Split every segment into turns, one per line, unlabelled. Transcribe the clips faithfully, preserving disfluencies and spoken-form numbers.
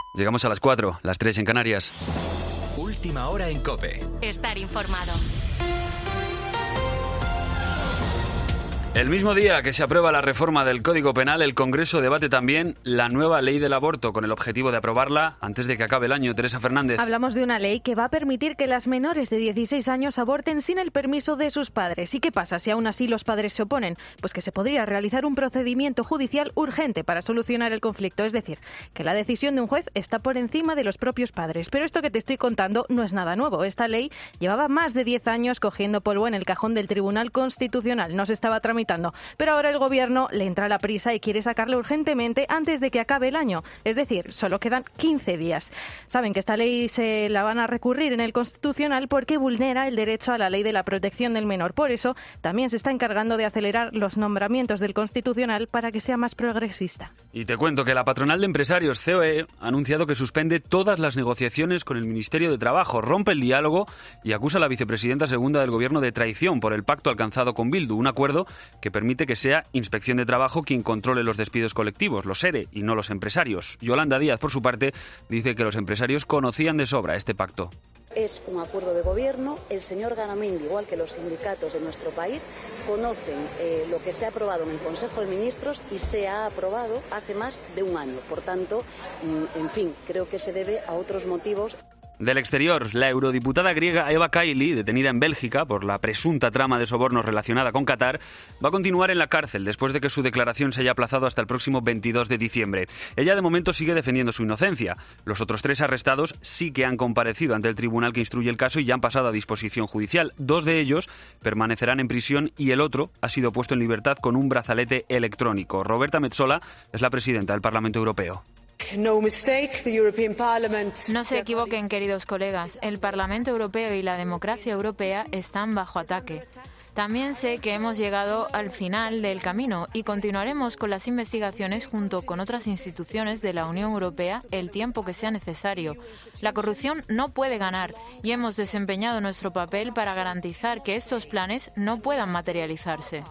Llegamos a las cuatro, las tres en Canarias.
Última hora en COPE.
Estar informado.
El mismo día que se aprueba la reforma del Código Penal, el Congreso debate también la nueva ley del aborto con el objetivo de aprobarla antes de que acabe el año. Teresa Fernández.
Hablamos de una ley que va a permitir que las menores de dieciséis años aborten sin el permiso de sus padres. ¿Y qué pasa si aún así los padres se oponen? Pues que se podría realizar un procedimiento judicial urgente para solucionar el conflicto. Es decir, que la decisión de un juez está por encima de los propios padres. Pero esto que te estoy contando no es nada nuevo. Esta ley llevaba más de diez años cogiendo polvo en el cajón del Tribunal Constitucional. No se estaba tramitando. Pero ahora el Gobierno le entra la prisa y quiere sacarla urgentemente antes de que acabe el año. Es decir, solo quedan quince días. Saben que esta ley se la van a recurrir en el Constitucional porque vulnera el derecho a la ley de la protección del menor. Por eso, también se está encargando de acelerar los nombramientos del Constitucional para que sea más progresista.
Y te cuento que la patronal de empresarios C O E ha anunciado que suspende todas las negociaciones con el Ministerio de Trabajo, rompe el diálogo y acusa a la vicepresidenta segunda del Gobierno de traición por el pacto alcanzado con Bildu, un acuerdo que permite que sea Inspección de Trabajo quien controle los despidos colectivos, los ERE, y no los empresarios. Yolanda Díaz, por su parte, dice que los empresarios conocían de sobra este pacto.
Es un acuerdo de gobierno. El señor Garamendi, igual que los sindicatos de nuestro país, conocen eh, lo que se ha aprobado en el Consejo de Ministros y se ha aprobado hace más de un año. Por tanto, en fin, creo que se debe a otros motivos.
Del exterior, la eurodiputada griega Eva Kaili, detenida en Bélgica por la presunta trama de sobornos relacionada con Qatar, va a continuar en la cárcel después de que su declaración se haya aplazado hasta el próximo veintidós de diciembre. Ella de momento sigue defendiendo su inocencia. Los otros tres arrestados sí que han comparecido ante el tribunal que instruye el caso y ya han pasado a disposición judicial. Dos de ellos permanecerán en prisión y el otro ha sido puesto en libertad con un brazalete electrónico. Roberta Metsola es la presidenta del Parlamento Europeo.
No mistake, the European Parliament...
No se equivoquen, queridos colegas. El Parlamento Europeo y la democracia europea están bajo ataque. También sé que hemos llegado al final del camino y continuaremos con las investigaciones junto con otras instituciones de la Unión Europea el tiempo que sea necesario. La corrupción no puede ganar y hemos desempeñado nuestro papel para garantizar que estos planes no puedan materializarse.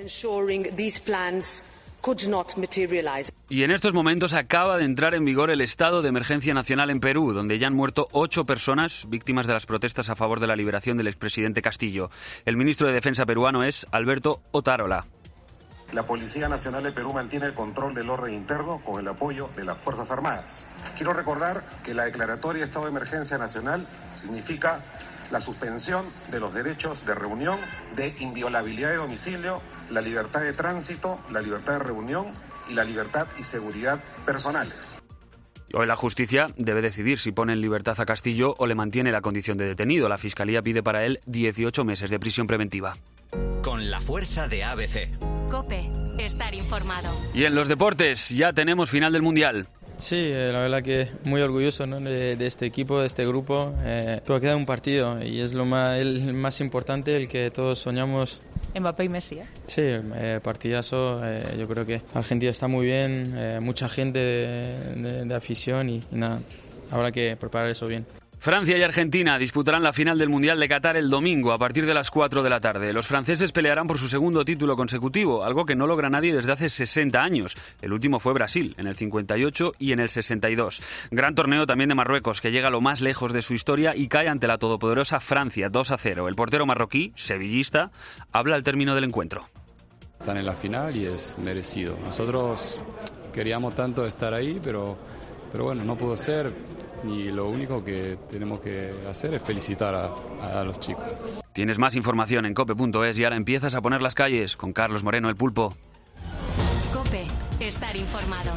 Y en estos momentos acaba de entrar en vigor el estado de emergencia nacional en Perú, donde ya han muerto ocho personas víctimas de las protestas a favor de la liberación del expresidente Castillo. El ministro de Defensa peruano es Alberto Otárola.
La Policía Nacional de Perú mantiene el control del orden interno con el apoyo de las Fuerzas Armadas. Quiero recordar que la declaratoria de estado de emergencia nacional significa la suspensión de los derechos de reunión, de inviolabilidad de domicilio, la libertad de tránsito, la libertad de reunión y la libertad y seguridad personales.
Hoy la justicia debe decidir si pone en libertad a Castillo o le mantiene la condición de detenido. La Fiscalía pide para él dieciocho meses de prisión preventiva.
Con la fuerza de A B C.
COPE. Estar informado.
Y en los deportes ya tenemos final del Mundial.
Sí, eh, la verdad que muy orgulloso, ¿no? de, de este equipo, de este grupo. Eh, pero queda un partido y es lo más, el más importante, el que todos soñamos.
Mbappé y Messi, ¿eh?
Sí, eh, partidazo. Eh, yo creo que Argentina está muy bien, eh, mucha gente de, de, de afición y, y nada, habrá que preparar eso bien.
Francia y Argentina disputarán la final del Mundial de Qatar el domingo a partir de las cuatro de la tarde. Los franceses pelearán por su segundo título consecutivo, algo que no logra nadie desde hace sesenta años. El último fue Brasil, en el cincuenta y ocho y en el sesenta y dos. Gran torneo también de Marruecos, que llega lo más lejos de su historia y cae ante la todopoderosa Francia, dos a cero. El portero marroquí, sevillista, habla al término del encuentro.
Están en la final y es merecido. Nosotros queríamos tanto estar ahí, pero, pero bueno, no pudo ser. Y lo único que tenemos que hacer es felicitar a, a los chicos.
Tienes más información en cope punto es y ahora empiezas a poner las calles con Carlos Moreno, el Pulpo.
COPE. Estar informado.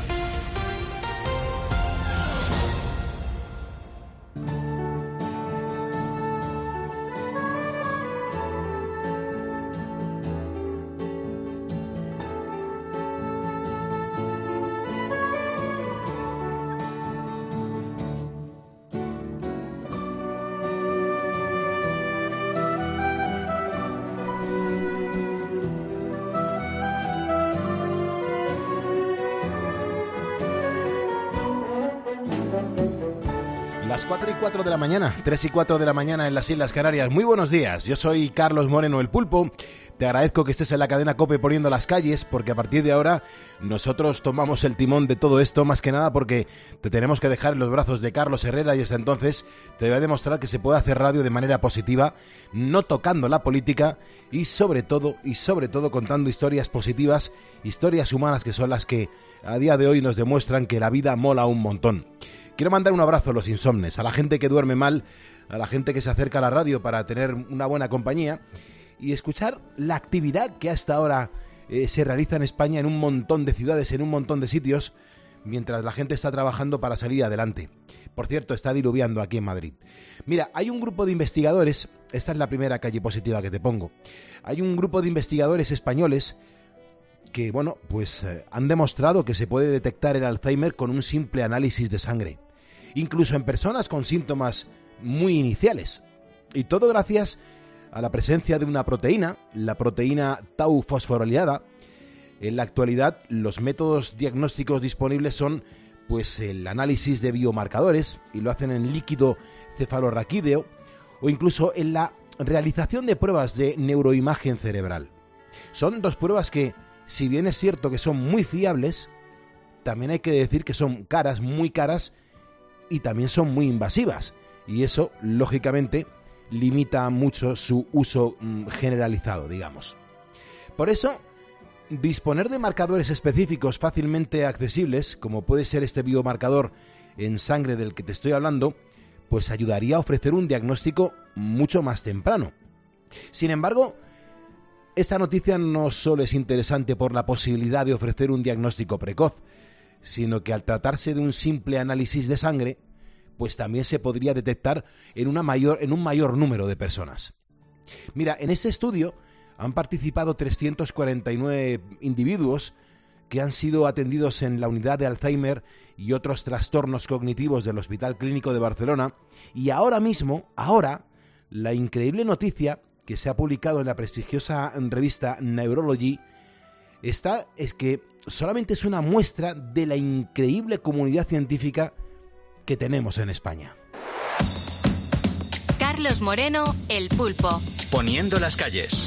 Las cuatro y cuatro de la mañana, tres y cuatro de la mañana en las Islas Canarias. Muy buenos días, yo soy Carlos Moreno, el Pulpo. Te agradezco que estés en la cadena COPE poniendo las calles, porque a partir de ahora nosotros tomamos el timón de todo esto, más que nada porque te tenemos que dejar en los brazos de Carlos Herrera, y hasta entonces te voy a demostrar que se puede hacer radio de manera positiva, no tocando la política y sobre todo, y sobre todo contando historias positivas, historias humanas, que son las que a día de hoy nos demuestran que la vida mola un montón. Quiero mandar un abrazo a los insomnes, a la gente que duerme mal, a la gente que se acerca a la radio para tener una buena compañía y escuchar la actividad que hasta ahora eh, se realiza en España en un montón de ciudades, en un montón de sitios, mientras la gente está trabajando para salir adelante. Por cierto, está diluviando aquí en Madrid. Mira, hay un grupo de investigadores, esta es la primera calle positiva que te pongo, hay un grupo de investigadores españoles que, bueno, pues eh, han demostrado que se puede detectar el Alzheimer con un simple análisis de sangre, incluso en personas con síntomas muy iniciales. Y todo gracias a la presencia de una proteína, la proteína tau fosforilada. En la actualidad, los métodos diagnósticos disponibles son pues el análisis de biomarcadores, y lo hacen en líquido cefalorraquídeo, o incluso en la realización de pruebas de neuroimagen cerebral. Son dos pruebas que, si bien es cierto que son muy fiables, también hay que decir que son caras, muy caras, y también son muy invasivas. Y eso, lógicamente, limita mucho su uso mm, generalizado, digamos. Por eso, disponer de marcadores específicos fácilmente accesibles, como puede ser este biomarcador en sangre del que te estoy hablando, pues ayudaría a ofrecer un diagnóstico mucho más temprano. Sin embargo, esta noticia no solo es interesante por la posibilidad de ofrecer un diagnóstico precoz, sino que al tratarse de un simple análisis de sangre, pues también se podría detectar en, una mayor, en un mayor número de personas. Mira, en este estudio han participado trescientos cuarenta y nueve individuos que han sido atendidos en la unidad de Alzheimer y otros trastornos cognitivos del Hospital Clínico de Barcelona, y ahora mismo, ahora, la increíble noticia que se ha publicado en la prestigiosa revista Neurology esta es que solamente es una muestra de la increíble comunidad científica que tenemos en España.
Carlos Moreno, el Pulpo.
Poniendo las calles.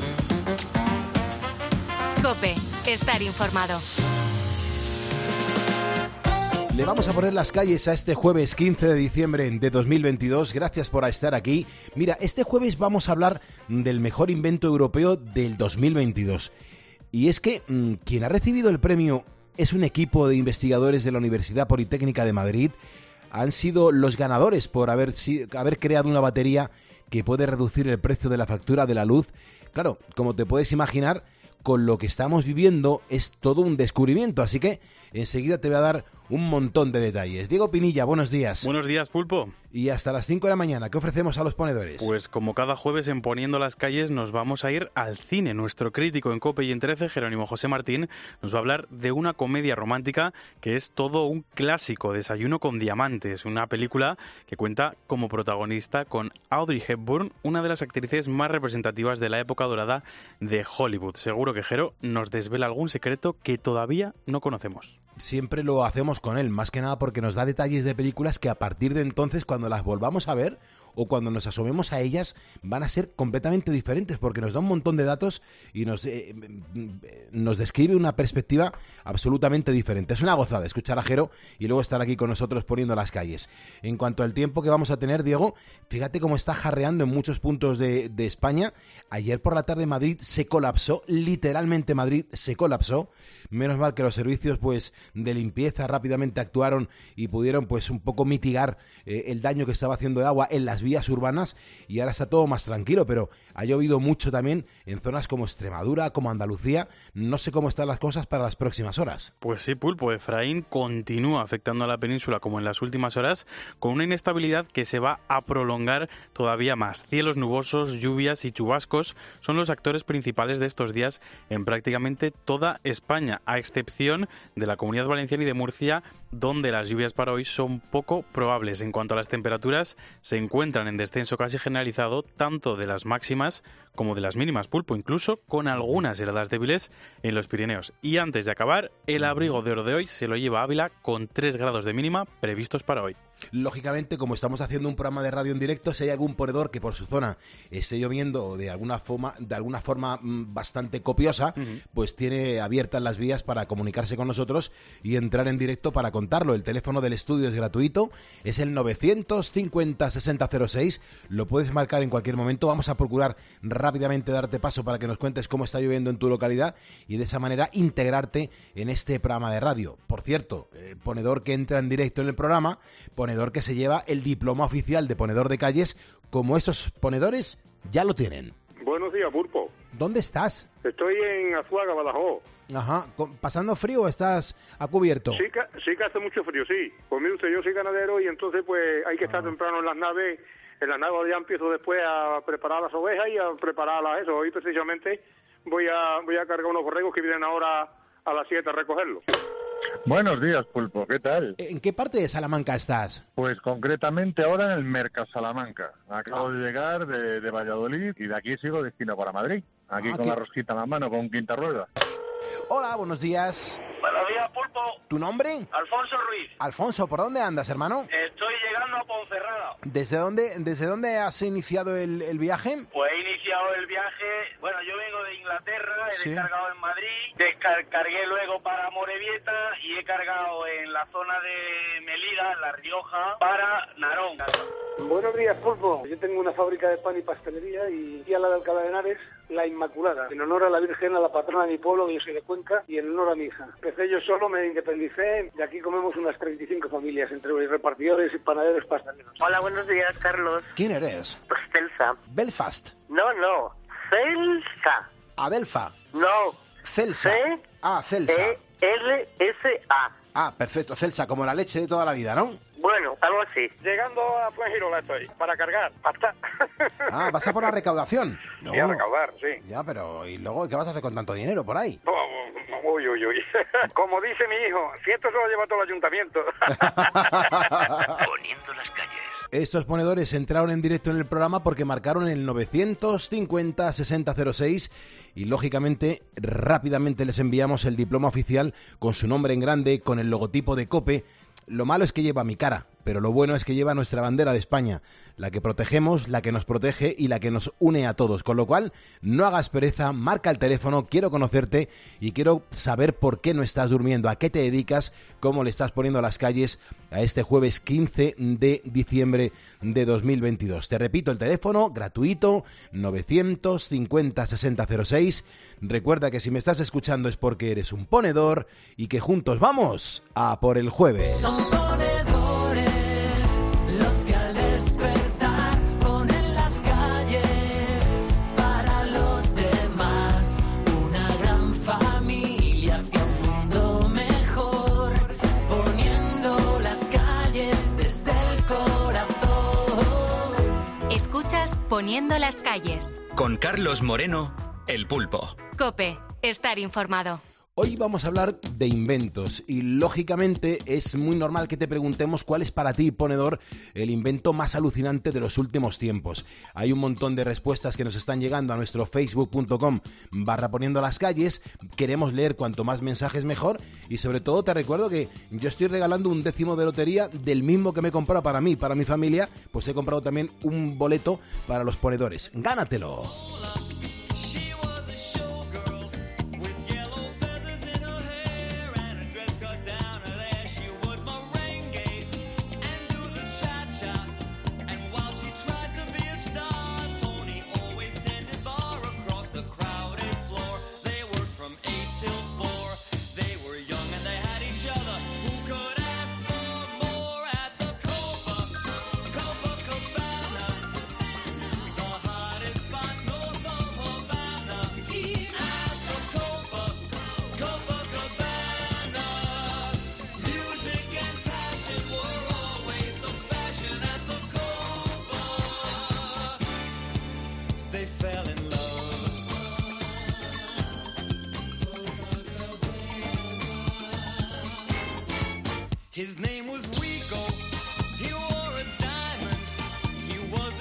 COPE, estar informado.
Le vamos a poner las calles a este jueves quince de diciembre de dos mil veintidós. Gracias por estar aquí. Mira, este jueves vamos a hablar del mejor invento europeo del dos mil veintidós. Y es que mmm, quien ha recibido el premio es un equipo de investigadores de la Universidad Politécnica de Madrid. Han sido los ganadores por haber, haber creado una batería que puede reducir el precio de la factura de la luz. Claro, como te puedes imaginar, con lo que estamos viviendo es todo un descubrimiento, así que enseguida te voy a dar un montón de detalles. Diego Pinilla, buenos días.
Buenos días, Pulpo.
Y hasta las cinco de la mañana, ¿qué ofrecemos a los ponedores?
Pues como cada jueves en Poniendo las Calles nos vamos a ir al cine. Nuestro crítico en COPE y en trece, Jerónimo José Martín, nos va a hablar de una comedia romántica que es todo un clásico, Desayuno con diamantes, una película que cuenta como protagonista con Audrey Hepburn, una de las actrices más representativas de la época dorada de Hollywood. Seguro que Jero nos desvela algún secreto que todavía no conocemos.
Siempre lo hacemos con él, más que nada porque nos da detalles de películas que a partir de entonces, cuando las volvamos a ver o cuando nos asomemos a ellas, van a ser completamente diferentes, porque nos da un montón de datos y nos, eh, nos describe una perspectiva absolutamente diferente. Es una gozada escuchar a Jero y luego estar aquí con nosotros poniendo las calles. En cuanto al tiempo que vamos a tener, Diego, fíjate cómo está jarreando en muchos puntos de, de España. Ayer por la tarde Madrid se colapsó, literalmente Madrid se colapsó. Menos mal que los servicios pues de limpieza rápidamente actuaron y pudieron pues un poco mitigar eh, el daño que estaba haciendo el agua en las vías urbanas, y ahora está todo más tranquilo, pero ha llovido mucho también en zonas como Extremadura, como Andalucía. No sé cómo están las cosas para las próximas horas.
Pues sí, Pulpo, Efraín continúa afectando a la península como en las últimas horas, con una inestabilidad que se va a prolongar todavía más. Cielos nubosos, lluvias y chubascos son los actores principales de estos días en prácticamente toda España, a excepción de la Comunidad Valenciana y de Murcia, donde las lluvias para hoy son poco probables. En cuanto a las temperaturas, se encuentran encuentran en descenso casi generalizado tanto de las máximas como de las mínimas, Pulpo, incluso con algunas heladas débiles en los Pirineos. Y antes de acabar, el abrigo de oro de hoy se lo lleva Ávila con tres grados de mínima previstos para hoy.
Lógicamente, como estamos haciendo un programa de radio en directo, si hay algún ponedor que por su zona esté lloviendo de alguna forma, de alguna forma bastante copiosa, uh-huh. pues tiene abiertas las vías para comunicarse con nosotros y entrar en directo para contarlo. El teléfono del estudio es gratuito, es el novecientos cincuenta sesenta cero seis, lo puedes marcar en cualquier momento. Vamos a procurar rápidamente darte paso para que nos cuentes cómo está lloviendo en tu localidad y de esa manera integrarte en este programa de radio. Por cierto, eh, ponedor que entra en directo en el programa, ponedor que se lleva el diploma oficial de ponedor de calles, como esos ponedores ya lo tienen.
Buenos días, Pulpo.
¿Dónde estás?
Estoy en Azuaga, Badajoz.
Ajá, ¿pasando frío o estás a cubierto?
Sí que, sí que hace mucho frío, sí. Pues mire usted, yo soy ganadero y entonces pues hay que estar ah. temprano en las naves. En las naves ya empiezo después a preparar las ovejas y a prepararlas eso. Hoy precisamente voy a voy a cargar unos borregos que vienen ahora a las siete a recogerlos.
Buenos días, Pulpo, ¿qué tal?
¿En qué parte de Salamanca estás?
Pues concretamente ahora en el Mercasalamanca. Acabo ah. de llegar de, de Valladolid y de aquí sigo destino para Madrid. Aquí ah, con ¿qué? La rosquita en la mano, con quinta rueda.
Hola, buenos días.
Buenos días, Pulpo.
¿Tu nombre?
Alfonso Ruiz.
Alfonso, ¿por dónde andas, hermano?
Estoy llegando a Ponferrada.
¿Desde dónde, desde dónde has iniciado el, el viaje?
Pues he iniciado el viaje, bueno, yo vengo de Inglaterra, he sí. descargado en Madrid, descargué luego para Morevieta y he cargado en la zona de Melilla, en La Rioja, para Narón.
Buenos días, Pulpo. Yo tengo una fábrica de pan y pastelería y, y a la de Alcalá de Henares, La Inmaculada, en honor a la Virgen, a la patrona de mi pueblo, que yo soy de Cuenca, y en honor a mi hija. Empecé yo solo, me independicé, y aquí comemos unas treinta y cinco familias, entre repartidores y panaderos pasteleros.
Hola, buenos días, Carlos.
¿Quién eres?
Pues Celsa.
Belfast.
No, no, Celsa.
Adelfa.
No.
Celsa.
C
ah, Celsa.
E L S A.
Ah, perfecto, Celsa, como la leche de toda la vida, ¿no?
Bueno, algo así.
Llegando a Fuengirola estoy, para cargar, pasta.
Ah, ¿vas a por la recaudación?
No. Sí, a recaudar, sí.
Ya, pero ¿y luego qué vas a hacer con tanto dinero por ahí?
Uy, uy, uy. Como dice mi hijo, si esto se lo lleva todo el ayuntamiento.
Poniendo las calles.
Estos ponedores entraron en directo en el programa porque marcaron el novecientos cincuenta sesenta cero seis y, lógicamente, rápidamente les enviamos el diploma oficial con su nombre en grande, con el logotipo de COPE. Lo malo es que lleva mi cara, pero lo bueno es que lleva nuestra bandera de España, la que protegemos, la que nos protege y la que nos une a todos. Con lo cual, no hagas pereza, marca el teléfono, quiero conocerte y quiero saber por qué no estás durmiendo, a qué te dedicas, cómo le estás poniendo a las calles a este jueves quince de diciembre de dos mil veintidós. Te repito el teléfono, gratuito, novecientos cincuenta sesenta cero seis. Recuerda que si me estás escuchando es porque eres un ponedor y que juntos vamos a por el jueves.
Son ponedores los que al despertar ponen las calles para los demás. Una gran familia hacia un mundo mejor, poniendo las calles desde el corazón.
Escuchas Poniendo las calles.
Con Carlos Moreno, El Pulpo.
COPE, estar informado.
Hoy vamos a hablar de inventos y, lógicamente, es muy normal que te preguntemos cuál es para ti, ponedor, el invento más alucinante de los últimos tiempos. Hay un montón de respuestas que nos están llegando a nuestro facebook punto com barra poniendo las calles. Queremos leer cuanto más mensajes mejor y, sobre todo, te recuerdo que yo estoy regalando un décimo de lotería del mismo que me he comprado para mí, para mi familia, pues he comprado también un boleto para los ponedores. ¡Gánatelo!
His name was Rico, he wore a diamond, he was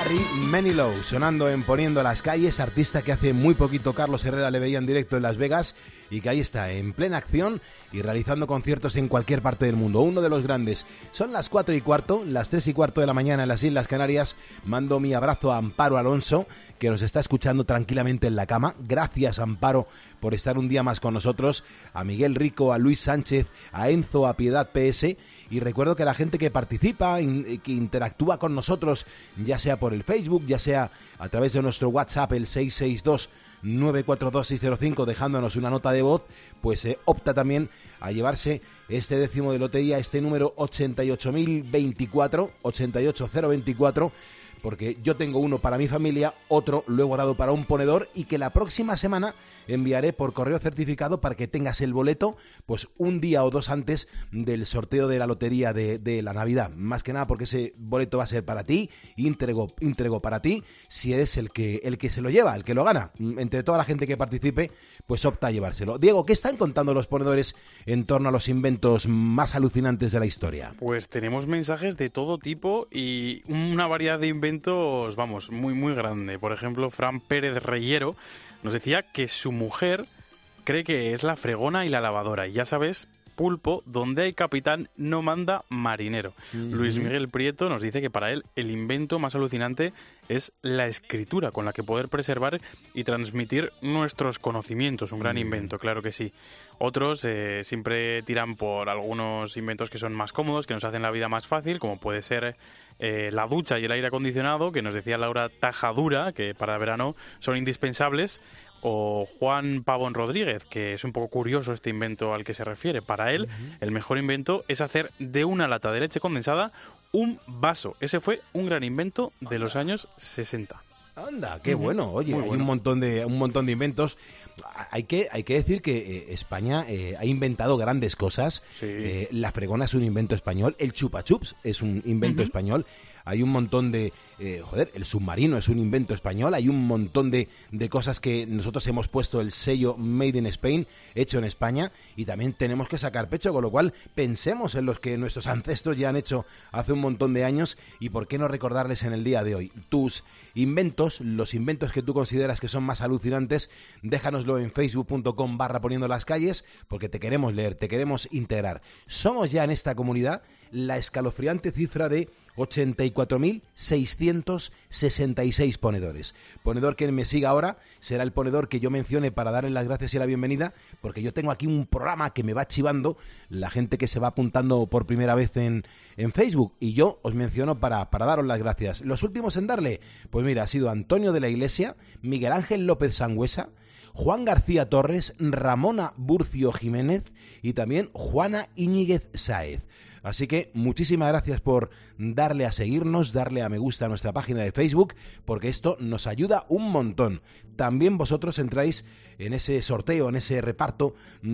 Barry Manilow, sonando en Poniendo las Calles, artista que hace muy poquito Carlos Herrera le veía en directo en Las Vegas y que ahí está, en plena acción y realizando conciertos en cualquier parte del mundo. Uno de los grandes. Son las cuatro y cuarto, las tres y cuarto de la mañana en las Islas Canarias. Mando mi abrazo a Amparo Alonso, que nos está escuchando tranquilamente en la cama. Gracias, Amparo, por estar un día más con nosotros. A Miguel Rico, a Luis Sánchez, a Enzo, a Piedad P S. Y recuerdo que la gente que participa, que interactúa con nosotros, ya sea por el Facebook, ya sea a través de nuestro WhatsApp, el seis seis dos, nueve cuatro dos, seis cero cinco, dejándonos una nota de voz, pues eh, opta también a llevarse este décimo de lotería, este número ochenta y ocho mil veinticuatro, ochenta y ocho mil veinticuatro, porque yo tengo uno para mi familia, otro lo he guardado para un ponedor y que la próxima semana enviaré por correo certificado para que tengas el boleto pues un día o dos antes del sorteo de la lotería de, de la Navidad. Más que nada porque ese boleto va a ser para ti, íntegro, íntegro para ti, si eres el que, el que se lo lleva, el que lo gana. Entre toda la gente que participe, pues opta a llevárselo. Diego, ¿qué están contando los ponedores en torno a los inventos más alucinantes de la historia?
Pues tenemos mensajes de todo tipo y una variedad de inventos, vamos, muy, muy grande. Por ejemplo, Fran Pérez Reyero nos decía que su mujer cree que es la fregona y la lavadora. Y ya sabes, Pulpo, donde hay capitán no manda marinero. Uh-huh. Luis Miguel Prieto nos dice que para él el invento más alucinante es la escritura, con la que poder preservar y transmitir nuestros conocimientos. Un gran uh-huh. invento, claro que sí. Otros eh, siempre tiran por algunos inventos que son más cómodos, que nos hacen la vida más fácil, como puede ser eh, la ducha y el aire acondicionado, que nos decía Laura Tajadura, que para verano son indispensables. O Juan Pavón Rodríguez, que es un poco curioso este invento al que se refiere. Para él, uh-huh. el mejor invento es hacer de una lata de leche condensada un vaso. Ese fue un gran invento de los años sesenta.
Anda, qué uh-huh. bueno. Oye, Muy hay bueno. un montón de un montón de inventos. Hay que hay que decir que eh, España eh, ha inventado grandes cosas. Sí. Eh, la fregona es un invento español. El chupa chups es un invento uh-huh. español. Hay un montón de... Eh, joder, el submarino es un invento español. Hay un montón de, de cosas que nosotros hemos puesto el sello Made in Spain, hecho en España, y también tenemos que sacar pecho, con lo cual pensemos en los que nuestros ancestros ya han hecho hace un montón de años y por qué no recordarles en el día de hoy. Tus inventos, los inventos que tú consideras que son más alucinantes, déjanoslo en facebook.com barra poniendo las calles, porque te queremos leer, te queremos integrar. Somos ya en esta comunidad la escalofriante cifra de ochenta y cuatro mil seiscientos sesenta y seis ponedores. Ponedor que me siga ahora será el ponedor que yo mencione para darle las gracias y la bienvenida, porque yo tengo aquí un programa que me va chivando la gente que se va apuntando por primera vez en, en Facebook, y yo os menciono para, para daros las gracias. Los últimos en darle, pues mira, ha sido Antonio de la Iglesia, Miguel Ángel López Sangüesa, Juan García Torres, Ramona Burcio Jiménez y también Juana Íñiguez Sáez. Así que muchísimas gracias por darle a seguirnos, darle a me gusta a nuestra página de Facebook, porque esto nos ayuda un montón. También vosotros entráis en ese sorteo, en ese reparto,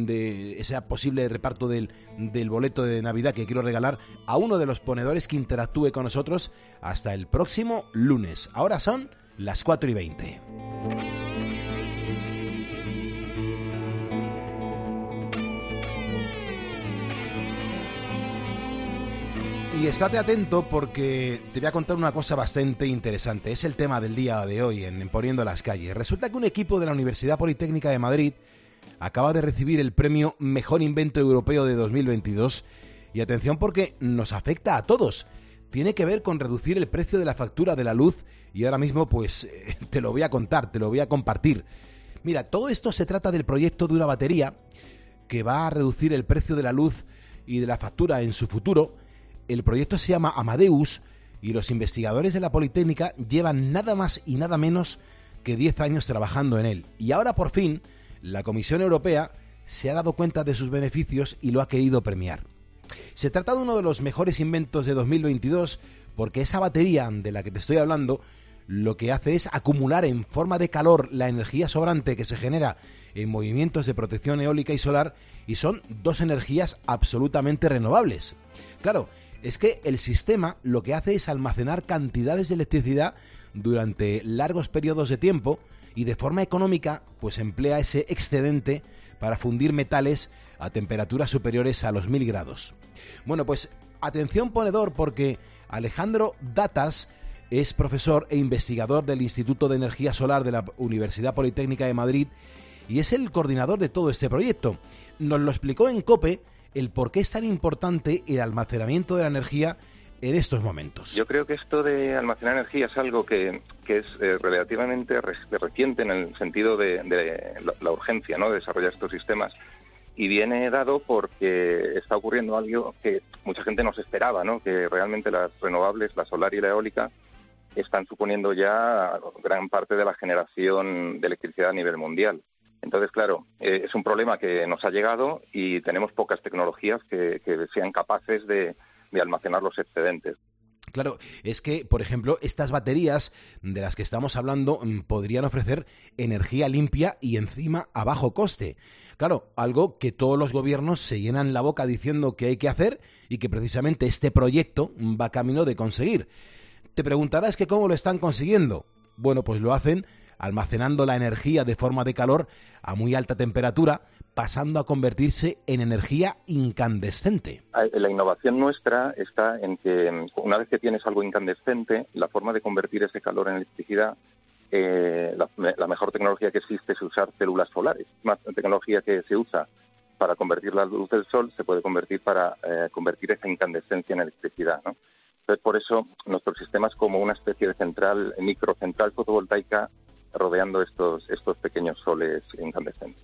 de ese posible reparto del, del boleto de Navidad que quiero regalar a uno de los ponedores que interactúe con nosotros hasta el próximo lunes. Ahora son las cuatro y veinte. Y estate atento porque te voy a contar una cosa bastante interesante. Es el tema del día de hoy en Poniendo las Calles. Resulta que un equipo de la Universidad Politécnica de Madrid acaba de recibir el premio Mejor Invento Europeo de dos mil veintidós. Y atención porque nos afecta a todos. Tiene que ver con reducir el precio de la factura de la luz y ahora mismo pues te lo voy a contar, te lo voy a compartir. Mira, todo esto se trata del proyecto de una batería que va a reducir el precio de la luz y de la factura en su futuro. El proyecto se llama Amadeus y los investigadores de la Politécnica llevan nada más y nada menos que diez años trabajando en él. Y ahora por fin la Comisión Europea se ha dado cuenta de sus beneficios y lo ha querido premiar. Se trata de uno de los mejores inventos de dos mil veintidós porque esa batería de la que te estoy hablando lo que hace es acumular en forma de calor la energía sobrante que se genera en movimientos de protección eólica y solar, y son dos energías absolutamente renovables. Claro, es que el sistema lo que hace es almacenar cantidades de electricidad durante largos periodos de tiempo y de forma económica pues emplea ese excedente para fundir metales a temperaturas superiores a los mil grados. Bueno, pues atención ponedor, porque Alejandro Datas es profesor e investigador del Instituto de Energía Solar de la Universidad Politécnica de Madrid y es el coordinador de todo este proyecto. Nos lo explicó en COPE el por qué es tan importante el almacenamiento de la energía en estos momentos.
Yo creo que esto de almacenar energía es algo que, que es eh, relativamente re- reciente en el sentido de, de la, la urgencia, ¿no?, de desarrollar estos sistemas. Y viene dado porque está ocurriendo algo que mucha gente no se esperaba, ¿no?, que realmente las renovables, la solar y la eólica, están suponiendo ya gran parte de la generación de electricidad a nivel mundial. Entonces, claro, eh, es un problema que nos ha llegado y tenemos pocas tecnologías que, que sean capaces de de almacenar los excedentes.
Claro, es que, por ejemplo, estas baterías de las que estamos hablando podrían ofrecer energía limpia y encima a bajo coste. Claro, algo que todos los gobiernos se llenan la boca diciendo que hay que hacer y que precisamente este proyecto va camino de conseguir. Te preguntarás que cómo lo están consiguiendo. Bueno, pues lo hacen almacenando la energía de forma de calor a muy alta temperatura, pasando a convertirse en energía incandescente.
La innovación nuestra está en que una vez que tienes algo incandescente, la forma de convertir ese calor en electricidad, eh, la, la mejor tecnología que existe es usar células solares. Más tecnología que se usa para convertir la luz del sol se puede convertir para eh, convertir esa incandescencia en electricidad, ¿no? Entonces, por eso nuestro sistema es como una especie de central, microcentral fotovoltaica rodeando estos, estos pequeños soles incandescentes.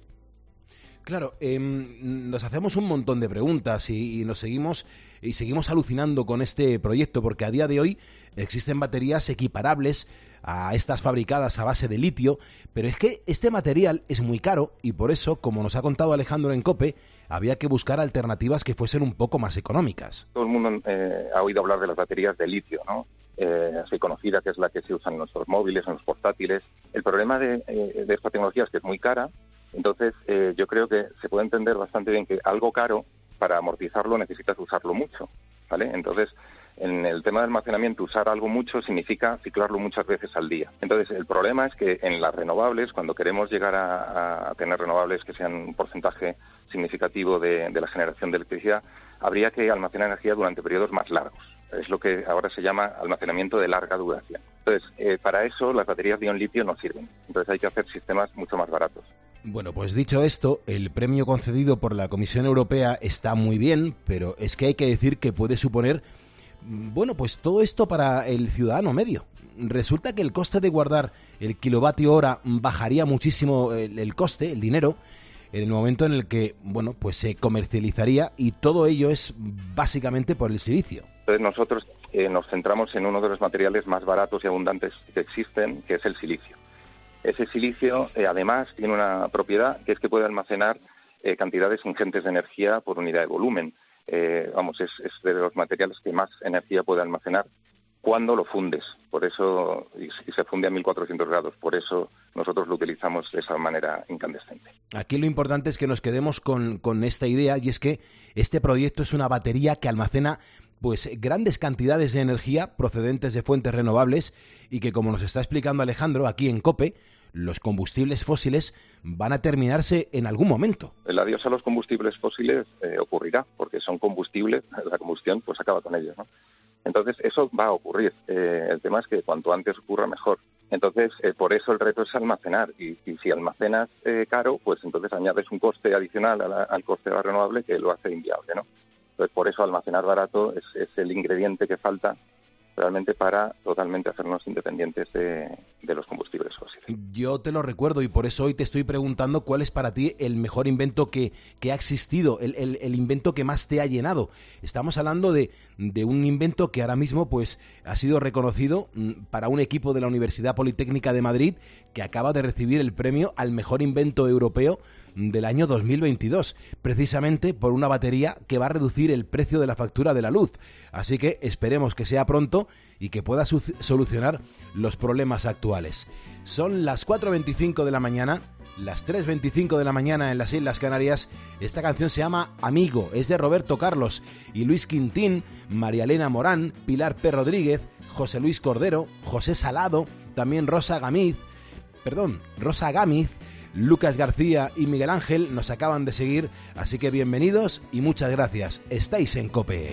Claro, eh, nos hacemos un montón de preguntas y, y nos seguimos y seguimos alucinando con este proyecto porque a día de hoy existen baterías equiparables a estas fabricadas a base de litio, pero es que este material es muy caro y por eso, como nos ha contado Alejandro en COPE, había que buscar alternativas que fuesen un poco más económicas.
Todo el mundo eh, ha oído hablar de las baterías de litio, ¿no? Eh, así conocida, que es la que se usa en nuestros móviles, en los portátiles. El problema de, eh, de esta tecnología es que es muy cara. Entonces, eh, yo creo que se puede entender bastante bien que algo caro, para amortizarlo necesitas usarlo mucho, ¿vale? Entonces, en el tema de almacenamiento, usar algo mucho significa ciclarlo muchas veces al día. Entonces, el problema es que en las renovables, cuando queremos llegar a, a tener renovables que sean un porcentaje significativo de, de la generación de electricidad, habría que almacenar energía durante periodos más largos. Es lo que ahora se llama almacenamiento de larga duración. Entonces, eh, para eso las baterías de ion litio no sirven. Entonces hay que hacer sistemas mucho más baratos.
Bueno, pues dicho esto, el premio concedido por la Comisión Europea está muy bien, pero es que hay que decir que puede suponer, bueno, pues todo esto para el ciudadano medio. Resulta que el coste de guardar el kilovatio hora bajaría muchísimo el, el coste, el dinero, en el momento en el que, bueno, pues se comercializaría y todo ello es básicamente por el silicio.
Entonces nosotros eh, nos centramos en uno de los materiales más baratos y abundantes que existen, que es el silicio. Ese silicio, eh, además, tiene una propiedad que es que puede almacenar eh, cantidades ingentes de energía por unidad de volumen. Eh, vamos, es, es de los materiales que más energía puede almacenar cuando lo fundes. Por eso, y, y se funde a mil cuatrocientos grados. Por eso nosotros lo utilizamos de esa manera incandescente.
Aquí lo importante es que nos quedemos con, con esta idea, y es que este proyecto es una batería que almacena pues grandes cantidades de energía procedentes de fuentes renovables y que, como nos está explicando Alejandro aquí en COPE, los combustibles fósiles van a terminarse en algún momento.
El adiós a los combustibles fósiles eh, ocurrirá, porque son combustibles, la combustión pues acaba con ellos, ¿no? Entonces eso va a ocurrir. Eh, el tema es que cuanto antes ocurra mejor. Entonces, eh, por eso el reto es almacenar. Y, y si almacenas eh, caro, pues entonces añades un coste adicional a la, al coste de la renovable que lo hace inviable, ¿no? Entonces, por eso almacenar barato es, es el ingrediente que falta realmente para totalmente hacernos independientes de, de los combustibles fósiles.
Yo te lo recuerdo y por eso hoy te estoy preguntando cuál es para ti el mejor invento que, que ha existido, el, el, el invento que más te ha llenado. Estamos hablando de, de un invento que ahora mismo pues ha sido reconocido para un equipo de la Universidad Politécnica de Madrid que acaba de recibir el premio al mejor invento europeo del año dos mil veintidós, precisamente por una batería que va a reducir el precio de la factura de la luz. Así que esperemos que sea pronto y que pueda su- solucionar los problemas actuales. Son las cuatro veinticinco de la mañana, las tres veinticinco de la mañana en las Islas Canarias. Esta canción se llama Amigo, es de Roberto Carlos y Luis Quintín, María Elena Morán, Pilar P. Rodríguez, José Luis Cordero, José Salado, también Rosa Gamiz, perdón, Rosa Gámiz, Lucas García y Miguel Ángel nos acaban de seguir, así que bienvenidos y muchas gracias. Estáis en COPE.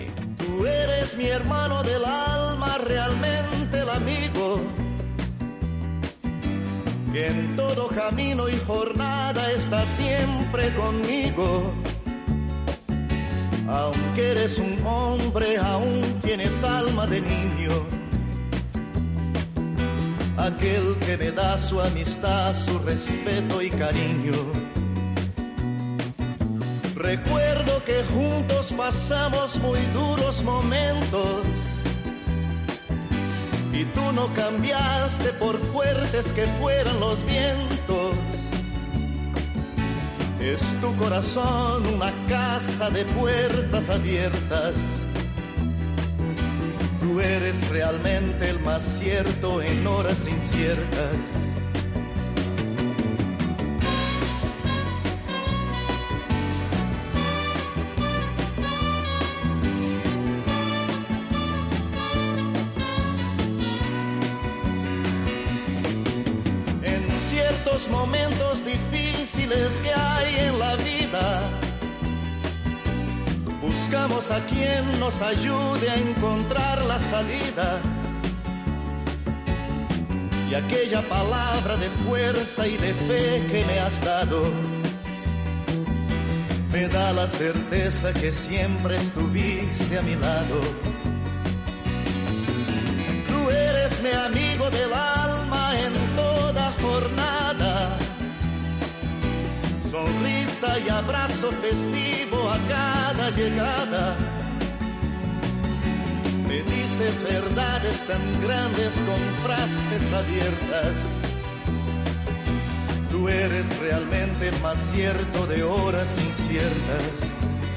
Tú eres mi hermano del alma, realmente el amigo, que en todo camino y jornada está siempre conmigo. Aunque eres un hombre, aún tienes alma de niño. Aquel que me da su amistad, su respeto y cariño. Recuerdo que juntos pasamos muy duros momentos y tú no cambiaste por fuertes que fueran los vientos. Es tu corazón una casa de puertas abiertas. Tú eres realmente el más cierto en horas inciertas. En ciertos momentos difíciles que hay en la vida, buscamos a quien nos ayude a encontrar la salida. Y aquella palabra de fuerza y de fe que me has dado me da la certeza que siempre estuviste a mi lado. Tú eres mi amigo del alma en toda jornada. Sonrisa y abrazo festivo a cada llegada. Me dices verdades tan grandes con frases abiertas. Tú eres realmente más cierto de horas inciertas.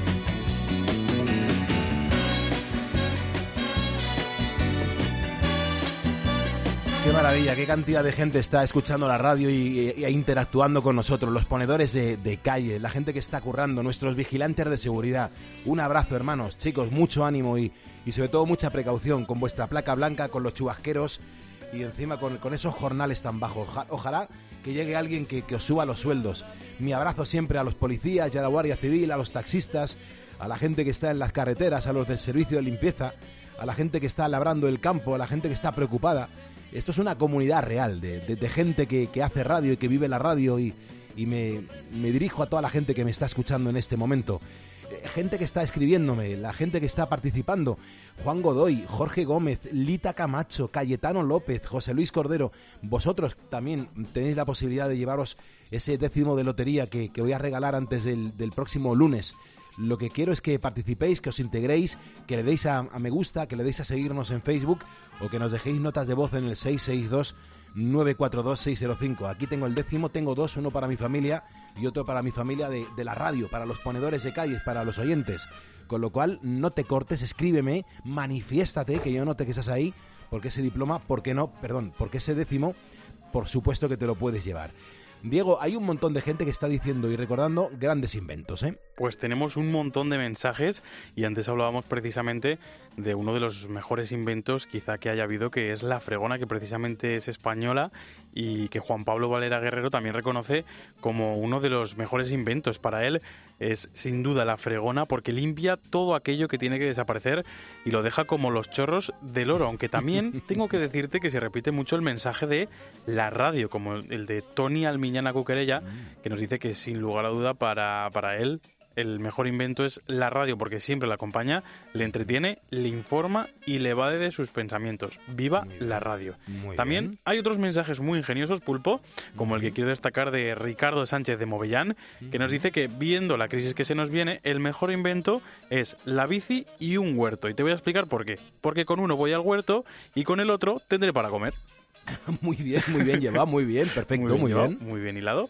Qué maravilla, qué cantidad de gente está escuchando la radio y, y, y interactuando con nosotros, los ponedores de, de calle, la gente que está currando, nuestros vigilantes de seguridad. Un abrazo, hermanos, chicos, mucho ánimo y, y sobre todo mucha precaución con vuestra placa blanca, con los chubasqueros y encima con, con esos jornales tan bajos. Ojalá, ojalá que llegue alguien que, que os suba los sueldos. Mi abrazo siempre a los policías y a la Guardia Civil, a los taxistas, a la gente que está en las carreteras, a los del servicio de limpieza, a la gente que está labrando el campo, a la gente que está preocupada. Esto es una comunidad real de, de, de gente que, que hace radio y que vive la radio y, y me, me dirijo a toda la gente que me está escuchando en este momento. Eh, gente que está escribiéndome, la gente que está participando. Juan Godoy, Jorge Gómez, Lita Camacho, Cayetano López, José Luis Cordero. Vosotros también tenéis la posibilidad de llevaros ese décimo de lotería que, que voy a regalar antes del, del próximo lunes. Lo que quiero es que participéis, que os integréis, que le deis a, a me gusta, que le deis a seguirnos en Facebook o que nos dejéis notas de voz en el seis seis dos, nueve cuatro dos, seis cero cinco. Aquí tengo el décimo, tengo dos, uno para mi familia y otro para mi familia de, de la radio, para los ponedores de calles, para los oyentes. Con lo cual, no te cortes, escríbeme, manifiéstate, que yo note que estás ahí, porque ese diploma, ¿por qué no? Perdón, porque ese décimo, por supuesto que te lo puedes llevar. Diego, hay un montón de gente que está diciendo y recordando grandes inventos, ¿eh?
Pues tenemos un montón de mensajes y antes hablábamos precisamente de uno de los mejores inventos quizá que haya habido, que es la fregona, que precisamente es española y que Juan Pablo Valera Guerrero también reconoce como uno de los mejores inventos. Para él es sin duda la fregona porque limpia todo aquello que tiene que desaparecer y lo deja como los chorros del oro, aunque también tengo que decirte que se repite mucho el mensaje de la radio, como el de Tony Almiñana Cuquerella, que nos dice que sin lugar a duda para, para él el mejor invento es la radio, porque siempre la acompaña, le entretiene, le informa y le evade de sus pensamientos. ¡Viva la radio!
Muy
También
bien.
hay otros mensajes muy ingeniosos, Pulpo, como el que quiero destacar de Ricardo Sánchez de Movellán, que nos dice que viendo la crisis que se nos viene, el mejor invento es la bici y un huerto. Y te voy a explicar por qué. Porque con uno voy al huerto y con el otro tendré para comer.
Muy bien, muy bien llevado, muy bien, perfecto, muy bien.
Muy bien, muy bien hilado.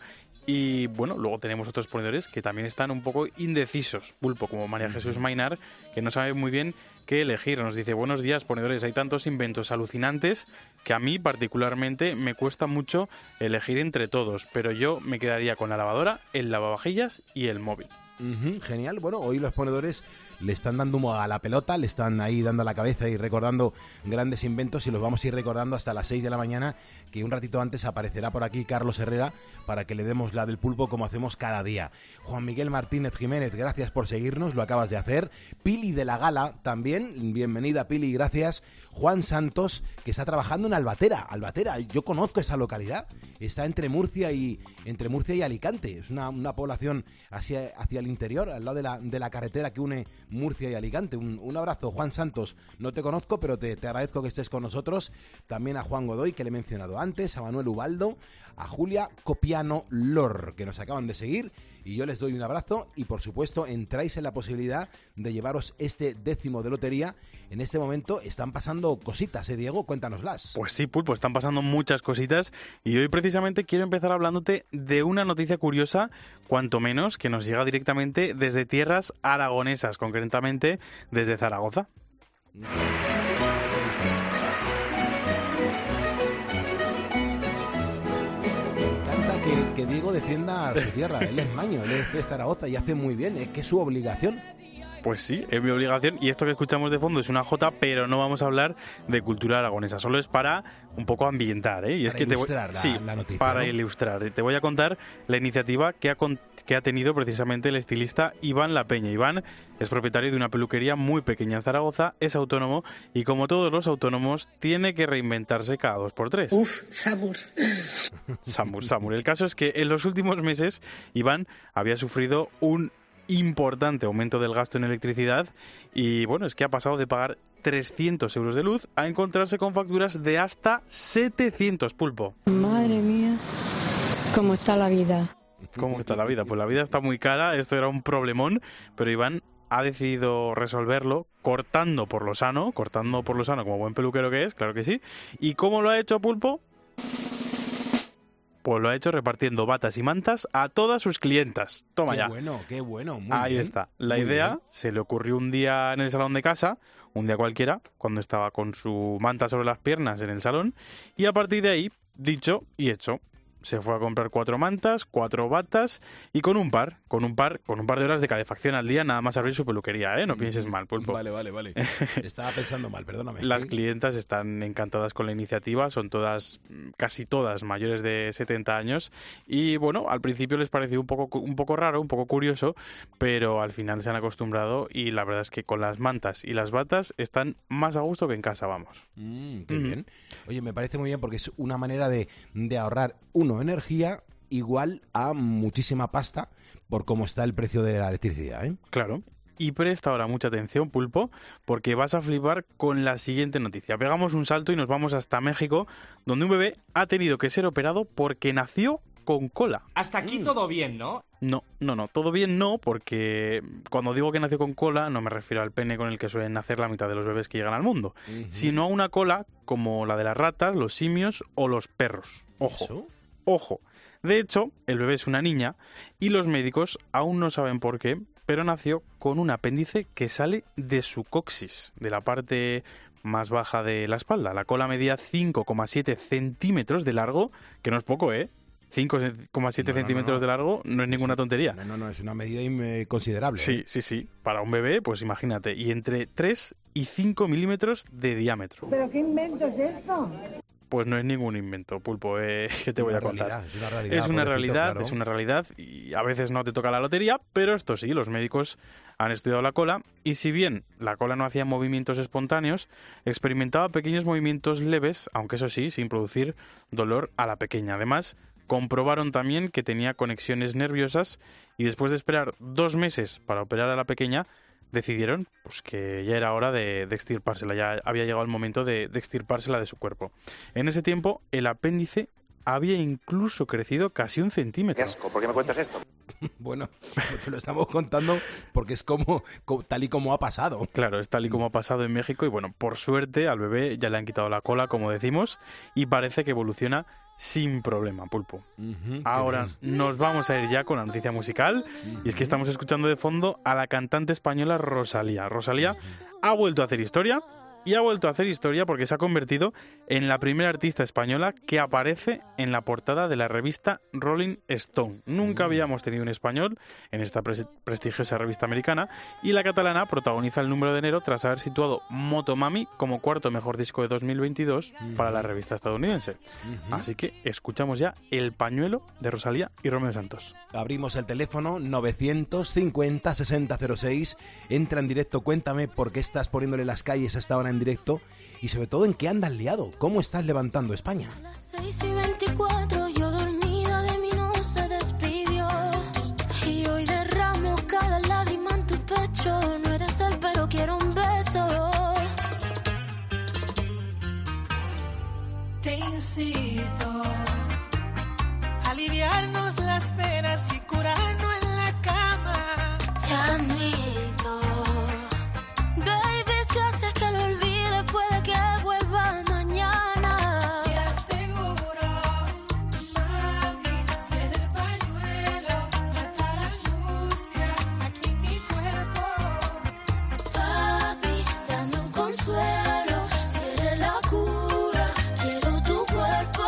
Y bueno, luego tenemos otros ponedores que también están un poco indecisos, Pulpo, como María Jesús Mainar, que no sabe muy bien qué elegir. Nos dice: buenos días, ponedores, hay tantos inventos alucinantes que a mí particularmente me cuesta mucho elegir entre todos, pero yo me quedaría con la lavadora, el lavavajillas y el móvil.
Uh-huh, genial. Bueno, hoy los ponedores le están dando humo a la pelota, le están ahí dando a la cabeza y recordando grandes inventos, y los vamos a ir recordando hasta las seis de la mañana, que un ratito antes aparecerá por aquí Carlos Herrera para que le demos la del pulpo como hacemos cada día. Juan Miguel Martínez Jiménez, gracias por seguirnos, lo acabas de hacer. Pili de la Gala también, bienvenida Pili, gracias. Juan Santos, que está trabajando en Albatera. Albatera, yo conozco esa localidad, está entre Murcia y entre Murcia y Alicante, es una, una población hacia, hacia el interior, al lado de la, de la carretera que une Murcia y Alicante. Un, un abrazo, Juan Santos, no te conozco, pero te, te agradezco que estés con nosotros. También a Juan Godoy, que le he mencionado antes, a Manuel Ubaldo, a Julia Copiano Lor, que nos acaban de seguir, y yo les doy un abrazo, y por supuesto entráis en la posibilidad de llevaros este décimo de lotería. En este momento están pasando cositas, ¿eh, Diego? Cuéntanoslas.
Pues sí, Pulpo, están pasando muchas cositas, y hoy precisamente quiero empezar hablándote de una noticia curiosa, cuanto menos, que nos llega directamente desde tierras aragonesas, concretamente desde Zaragoza.
Que, que Diego defienda a su tierra, él es maño, él es de Zaragoza y hace muy bien, es que es su obligación.
Pues sí, es mi obligación, y esto que escuchamos de fondo es una jota, pero no vamos a hablar de cultura aragonesa, solo es para un poco ambientar, ¿eh? Y
para
es que te voy...
la,
sí,
la noticia,
para
¿no?
ilustrar. Te voy a contar la iniciativa que ha, con... que ha tenido precisamente el estilista Iván La Peña. Iván es propietario de una peluquería muy pequeña en Zaragoza, es autónomo y, como todos los autónomos, tiene que reinventarse cada dos por tres.
Uf, Samur.
Samur, Samur. El caso es que en los últimos meses Iván había sufrido un importante aumento del gasto en electricidad y, bueno, es que ha pasado de pagar trescientos euros de luz a encontrarse con facturas de hasta setecientos, Pulpo.
Madre mía, ¿cómo está la vida?
¿Cómo está la vida? Pues la vida está muy cara, esto era un problemón, pero Iván ha decidido resolverlo cortando por lo sano, cortando por lo sano como buen peluquero que es, claro que sí. ¿Y cómo lo ha hecho, Pulpo? Pues lo ha hecho repartiendo batas y mantas a todas sus clientas. Toma
qué
ya.
Qué bueno, qué bueno. Muy
Ahí
bien.
está. La
Muy
idea
bien.
se le ocurrió un día en el salón de casa, un día cualquiera, cuando estaba con su manta sobre las piernas en el salón, y a partir de ahí, dicho y hecho. Se fue a comprar cuatro mantas, cuatro batas y con un par, con un par, con un par de horas de calefacción al día, nada más abrir su peluquería, ¿eh? No pienses mal, Pulpo.
Vale, vale, vale. Estaba pensando mal, perdóname.
Las clientas están encantadas con la iniciativa, son todas, casi todas, mayores de setenta años y, bueno, al principio les pareció un poco, un poco raro, un poco curioso, pero al final se han acostumbrado y la verdad es que con las mantas y las batas están más a gusto que en casa, vamos.
Mm, qué mm. bien. Oye, me parece muy bien porque es una manera de, de ahorrar, uno, energía, igual a muchísima pasta por cómo está el precio de la electricidad, ¿eh?
Claro. Y presta ahora mucha atención, Pulpo, porque vas a flipar con la siguiente noticia. Pegamos un salto y nos vamos hasta México, donde un bebé ha tenido que ser operado porque nació con cola.
Hasta aquí mm. todo bien, ¿no?
No, no, no, todo bien no, porque cuando digo que nació con cola no me refiero al pene con el que suelen nacer la mitad de los bebés que llegan al mundo, uh-huh. sino a una cola como la de las ratas, los simios o los perros. Ojo, ¿Eso? ojo. De hecho, el bebé es una niña y los médicos aún no saben por qué, pero nació con un apéndice que sale de su coxis, de la parte más baja de la espalda. La cola medía cinco coma siete centímetros de largo, que no es poco, ¿eh? cinco coma siete no, no, centímetros no, no. de largo no es ninguna tontería.
No, no, no, es una medida considerable.
Sí,
¿eh?
sí, sí. Para un bebé, pues imagínate. Y entre tres y cinco milímetros de diámetro.
¿Pero qué invento es esto?
Pues no es ningún invento, Pulpo, eh, ¿qué te voy a contar?
Realidad, es una realidad.
Es una realidad,
claro.
es una realidad y a veces no te toca la lotería, pero esto sí, los médicos han estudiado la cola y si bien la cola no hacía movimientos espontáneos, experimentaba pequeños movimientos leves, aunque eso sí, sin producir dolor a la pequeña. Además, comprobaron también que tenía conexiones nerviosas y después de esperar dos meses para operar a la pequeña, decidieron pues que ya era hora de, de extirpársela, ya había llegado el momento de, de extirpársela de su cuerpo. En ese tiempo, el apéndice había incluso crecido casi un centímetro.
¡Qué asco! ¿Por qué me cuentas esto?
Bueno, te lo estamos contando porque es como, como tal y como ha pasado.
Claro, es tal y como ha pasado en México y bueno, por suerte al bebé ya le han quitado la cola, como decimos, y parece que evoluciona sin problema, Pulpo.
Uh-huh,
Ahora nos vamos a ir ya con la noticia musical uh-huh. y es que estamos escuchando de fondo a la cantante española Rosalía. Rosalía uh-huh. ha vuelto a hacer historia y ha vuelto a hacer historia porque se ha convertido en la primera artista española que aparece en la portada de la revista Rolling Stone. Nunca habíamos tenido un español en esta pre- prestigiosa revista americana, y la catalana protagoniza el número de enero tras haber situado Motomami como cuarto mejor disco de dos mil veintidós para la revista estadounidense. Así que escuchamos ya El pañuelo de Rosalía y Romeo Santos.
Abrimos el teléfono novecientos cincuenta sesenta cero seis. Entra en directo, cuéntame por qué estás poniéndole las calles a esta hora en directo y sobre todo en qué andas liado, cómo estás levantando España.
Las seis y veinticuatro, yo dormida de mí no se despidió, y hoy derramo cada lágrima en tu pecho. No eres él, pero quiero un beso.
Te incito a aliviarnos las penas y curarnos en la cama.
Te admito, baby, si haces que lo olvide puede que vuelva mañana.
Te aseguro, mami, ser el pañuelo, mata la angustia aquí en mi cuerpo.
Papi, dame un consuelo, seré la cura, quiero tu cuerpo.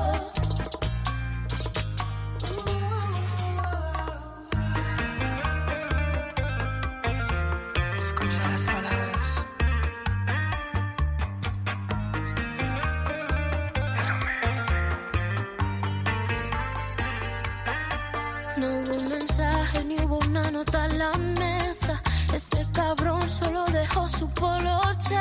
Escucha las palabras de Romeo.
No hubo un mensaje ni hubo una nota en la mesa. Ese cabrón solo dejó su poloche.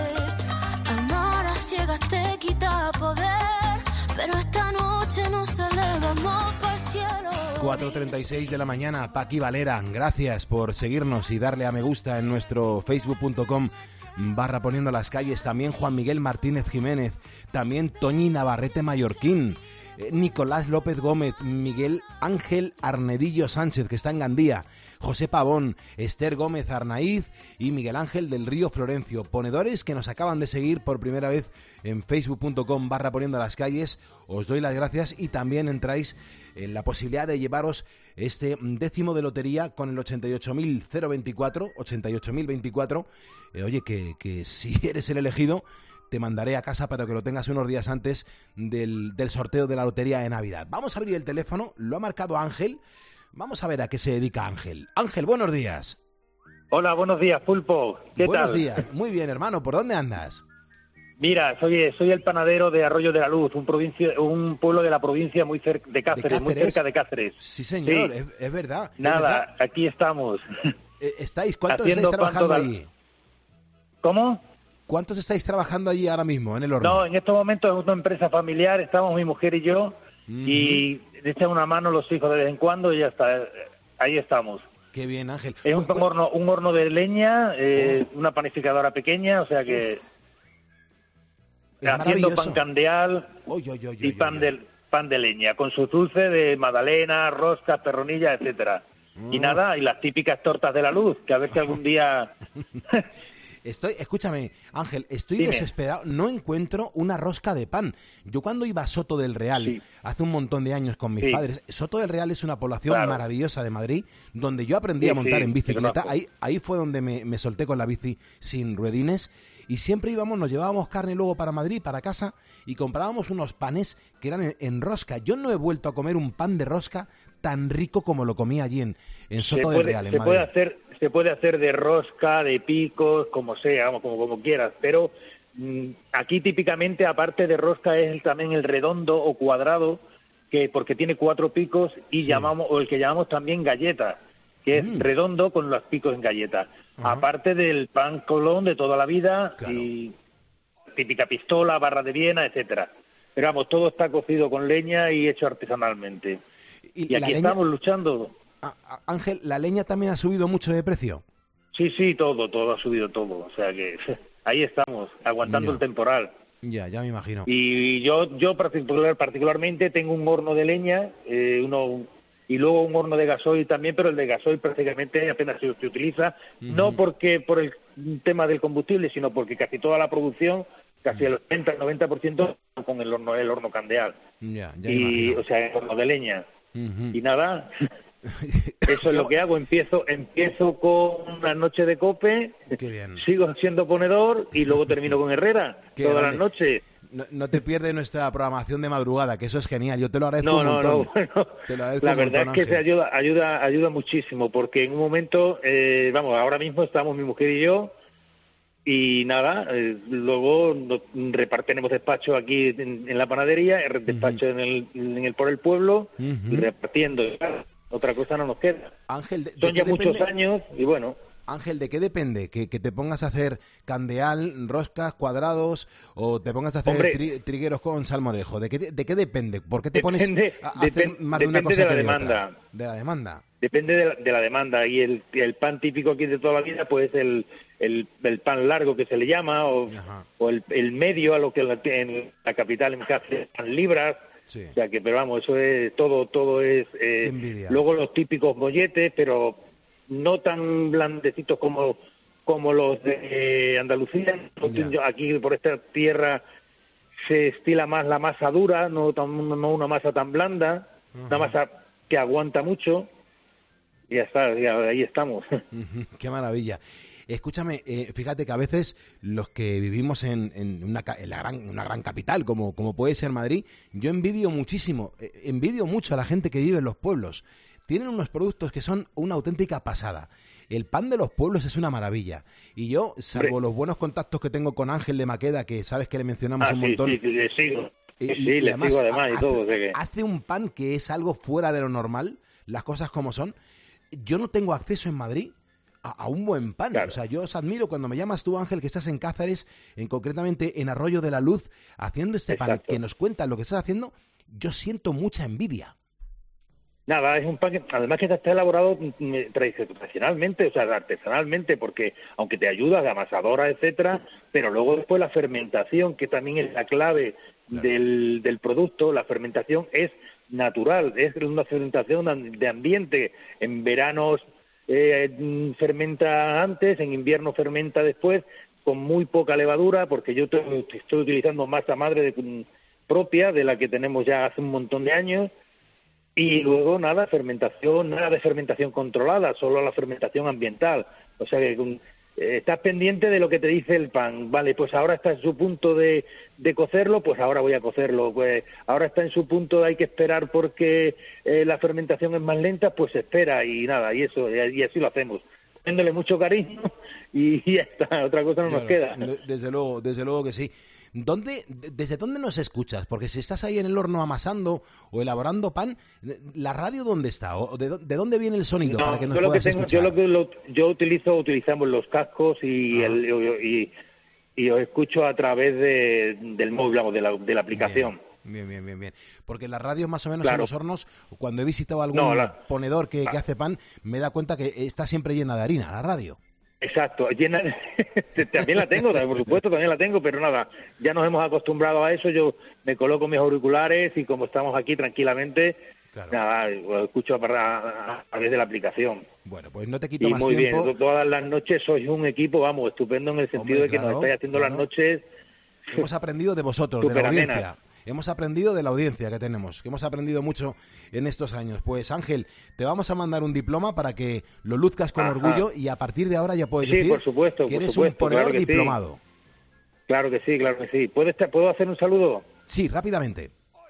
Amar a ciegas te quita poder, pero esta noche nos elevamos para el cielo.
cuatro treinta y seis de la mañana, Paqui Valera, gracias por seguirnos y darle a me gusta en nuestro facebook punto com barra poniendo las calles. También Juan Miguel Martínez Jiménez, también Toñi Navarrete Mallorquín, eh, Nicolás López Gómez, Miguel Ángel Arnedillo Sánchez, que está en Gandía, José Pavón, Esther Gómez Arnaiz y Miguel Ángel del Río Florencio, ponedores que nos acaban de seguir por primera vez en facebook punto com barra poniendo las calles. Os doy las gracias y también entráis en la posibilidad de llevaros este décimo de lotería con el ochenta y ocho mil veinticuatro, ochenta y ocho mil veinticuatro. Eh, oye, que, que si eres el elegido, te mandaré a casa para que lo tengas unos días antes del, del sorteo de la lotería de Navidad. Vamos a abrir el teléfono, lo ha marcado Ángel. Vamos a ver a qué se dedica Ángel. Ángel, buenos días.
Hola, buenos días, Pulpo. ¿Qué
buenos
tal?
días, muy bien, hermano. ¿Por dónde andas?
Mira, soy, soy el panadero de Arroyo de la Luz, un provincia, un pueblo de la provincia muy cerca de Cáceres,
¿De Cáceres?
muy cerca de Cáceres.
Sí, señor,
Sí.
Es, es verdad. es
Nada,
verdad.
aquí estamos.
Eh, ¿Estáis? ¿Cuántos
Haciendo
estáis trabajando
pan toda-
allí?
¿Cómo?
¿Cuántos estáis trabajando allí ahora mismo en el horno?
No, en estos momentos es una empresa familiar, estamos mi mujer y yo, y le echan una mano los hijos de vez en cuando y ya está, ahí estamos.
Qué bien, Ángel.
Es un horno, un horno de leña, eh, una panificadora pequeña, o sea que...
Es
haciendo
maravilloso.
pan candeal
Oy, oy, oy,
y
oy,
pan de, pan de leña, con su dulce de magdalena, roscas, perronillas, etcétera. Y
Mm.
nada, y las típicas tortas de la luz, que a ver si algún día...
Estoy, escúchame, Ángel, estoy
Dime.
desesperado. No encuentro una rosca de pan. Yo cuando iba a Soto del Real, hace un montón de años con mis
Sí.
padres, Soto del Real es una población
Claro.
maravillosa de Madrid, donde yo aprendí
Sí,
a montar
sí,
en
te
bicicleta.
conozco.
Ahí, ahí fue donde me, me solté con la bici sin ruedines. Y siempre íbamos, nos llevábamos carne luego para Madrid, para casa, y comprábamos unos panes que eran en, en rosca. Yo no he vuelto a comer un pan de rosca tan rico como lo comí allí en, en
Se
Soto del
puede,
Real, en
se
Madrid.
puede hacer se puede hacer de rosca, de picos, como sea, vamos, como, como quieras, pero mm, aquí típicamente, aparte de rosca, es el- también el redondo o cuadrado, que porque tiene cuatro picos, y llamamos, o el que llamamos también galleta, que es redondo con los picos en galleta. Aparte del pan colón de toda la vida, y típica pistola, barra de Viena, etcétera. Pero vamos, todo está cocido con leña y hecho artesanalmente.
Y
Y,
la
aquí
leña-
estamos luchando.
Ángel, ¿la leña también ha subido mucho de precio?
Sí, sí, todo, todo ha subido todo. O sea que ahí estamos, aguantando
Ya.
el temporal.
Ya, ya me imagino.
Y yo, yo particular, particularmente tengo un horno de leña, eh, uno y luego un horno de gasoil también, pero el de gasoil prácticamente apenas se, se utiliza, no porque por el tema del combustible, sino porque casi toda la producción, casi el ochenta al noventa por ciento con el horno, el horno candeal.
Ya, ya
Y,
imagino.
o sea, el horno de leña.
Ujú.
Y nada, Eso es lo que hago, empiezo empiezo con la noche de COPE,
Qué bien.
sigo siendo ponedor y luego termino con Herrera,
Qué
todas
grande.
las noches.
No, no te pierdes nuestra programación de madrugada, que eso es genial. Yo te lo agradezco
No,
un
no,
montón.
no, bueno,
Te lo agradezco
la
un
verdad
montón,
es que se
Ángel.
ayuda, ayuda, ayuda muchísimo, porque en un momento, eh, vamos, ahora mismo estamos mi mujer y yo, y nada, eh, luego nos repart- tenemos despacho aquí en, en la panadería, eh, despacho en, el, en el por el pueblo, y repartiendo. Otra cosa no nos queda.
Ángel, de- de
Son
qué
ya muchos
depende?
años y bueno.
Ángel, ¿de qué depende? ¿Que, que te pongas a hacer candeal, roscas, cuadrados o te pongas a hacer
Hombre.
tri- trigueros con salmorejo? ¿De qué, ¿De qué depende? ¿Por qué te pones
Depende-
a hacer
depen-
más de una
depende
cosa
de la
que de
demanda.
otra? De la demanda.
Depende de la, de la demanda. Y el, el pan típico aquí de toda la vida, pues el, el, el pan largo que se le llama, o, o el, el medio, a lo que la- en la capital en Cáceres pan libras.
Sí.
O sea que, pero vamos, eso es todo, todo es. eh,
envidia.
luego los típicos molletes, pero no tan blandecitos como como los de Andalucía.
Ya.
Aquí por esta tierra se estila más la masa dura, no, tan, no una masa tan blanda, una masa que aguanta mucho. Y ya está, ya, ahí estamos.
Ujú, qué maravilla. Escúchame, eh, fíjate que a veces los que vivimos en, en, una, ca- en la gran, una gran capital, como, como puede ser Madrid, yo envidio muchísimo, eh, envidio mucho a la gente que vive en los pueblos. Tienen unos productos que son una auténtica pasada. El pan de los pueblos es una maravilla. Y yo, salvo
Hombre.
los buenos contactos que tengo con Ángel de Maqueda, que sabes que le mencionamos
Ah,
un
sí,
montón.
sí, le sigo.
Y-
Sí,
y-
sí,
y
le
además
sigo además y
hace-
todo. o sea que-
Hace un pan que es algo fuera de lo normal, las cosas como son. Yo no tengo acceso en Madrid a, a un buen pan. O sea, yo os admiro cuando me llamas tú, Ángel, que estás en Cáceres, en concretamente en Arroyo de la Luz, haciendo este pan,
Exacto.
que nos cuentas lo que estás haciendo. Yo siento mucha envidia.
Nada, es un pan que además que está elaborado mm, tradicionalmente, o sea, artesanalmente, porque aunque te ayuda de amasadora, etcétera, pero luego después la fermentación, que también es la clave del, del producto, la fermentación es natural, es una fermentación de ambiente. En veranos eh, mm, fermenta antes, en invierno fermenta después, con muy poca levadura, porque yo te- estoy utilizando masa madre de- mm, propia, de la que tenemos ya hace un montón de años. Y luego nada, fermentación, nada de fermentación controlada, solo la fermentación ambiental. O sea que eh, estás pendiente de lo que te dice el pan. Vale, pues ahora está en su punto de, de cocerlo, pues ahora voy a cocerlo. Pues ahora está en su punto de hay que esperar porque eh, la fermentación es más lenta, pues espera y nada, y eso, y, y así lo hacemos. Poniéndole mucho cariño y ya está, otra cosa no nos
Claro,
queda.
de- Desde luego, desde luego que sí. ¿Dónde, de- ¿Desde dónde nos escuchas? Porque si estás ahí en el horno amasando o elaborando pan, ¿la radio dónde está? ¿O de, dó- de dónde viene el sonido
No,
para que nos
yo lo que
puedas
tengo,
escuchar?
yo lo que lo- yo utilizo, utilizamos los cascos y, el, y, y os escucho a través de, del móvil, vamos, de la, de la aplicación.
Bien, bien, bien, bien. Porque las radios más o menos
Claro.
en los hornos, cuando he visitado algún
No, la-
ponedor que, que hace pan, me da cuenta que está siempre llena de harina, la radio.
Exacto, llena, también la tengo, por supuesto, también la tengo, pero nada, ya nos hemos acostumbrado a eso. Yo me coloco mis auriculares y como estamos aquí tranquilamente, nada, lo escucho a, a- a través de la aplicación.
Bueno, pues no te quito
Y
más
muy
tiempo.
bien, todas las noches sois un equipo, vamos, estupendo en el sentido
Hombre,
de que
claro,
nos estáis haciendo
claro.
las noches.
Hemos aprendido de vosotros, de la
Superamenas.
audiencia. Hemos aprendido de la audiencia que tenemos, que hemos aprendido mucho en estos años. Pues Ángel, te vamos a mandar un diploma para que lo luzcas con
Ajá.
orgullo y a partir de ahora ya puedes
Sí,
decir
por supuesto,
que
por
eres
supuesto,
un ponedor
claro que sí.
diplomado.
Claro que sí, claro que sí. ¿Puedo, estar- ¿Puedo hacer un saludo?
Sí, rápidamente.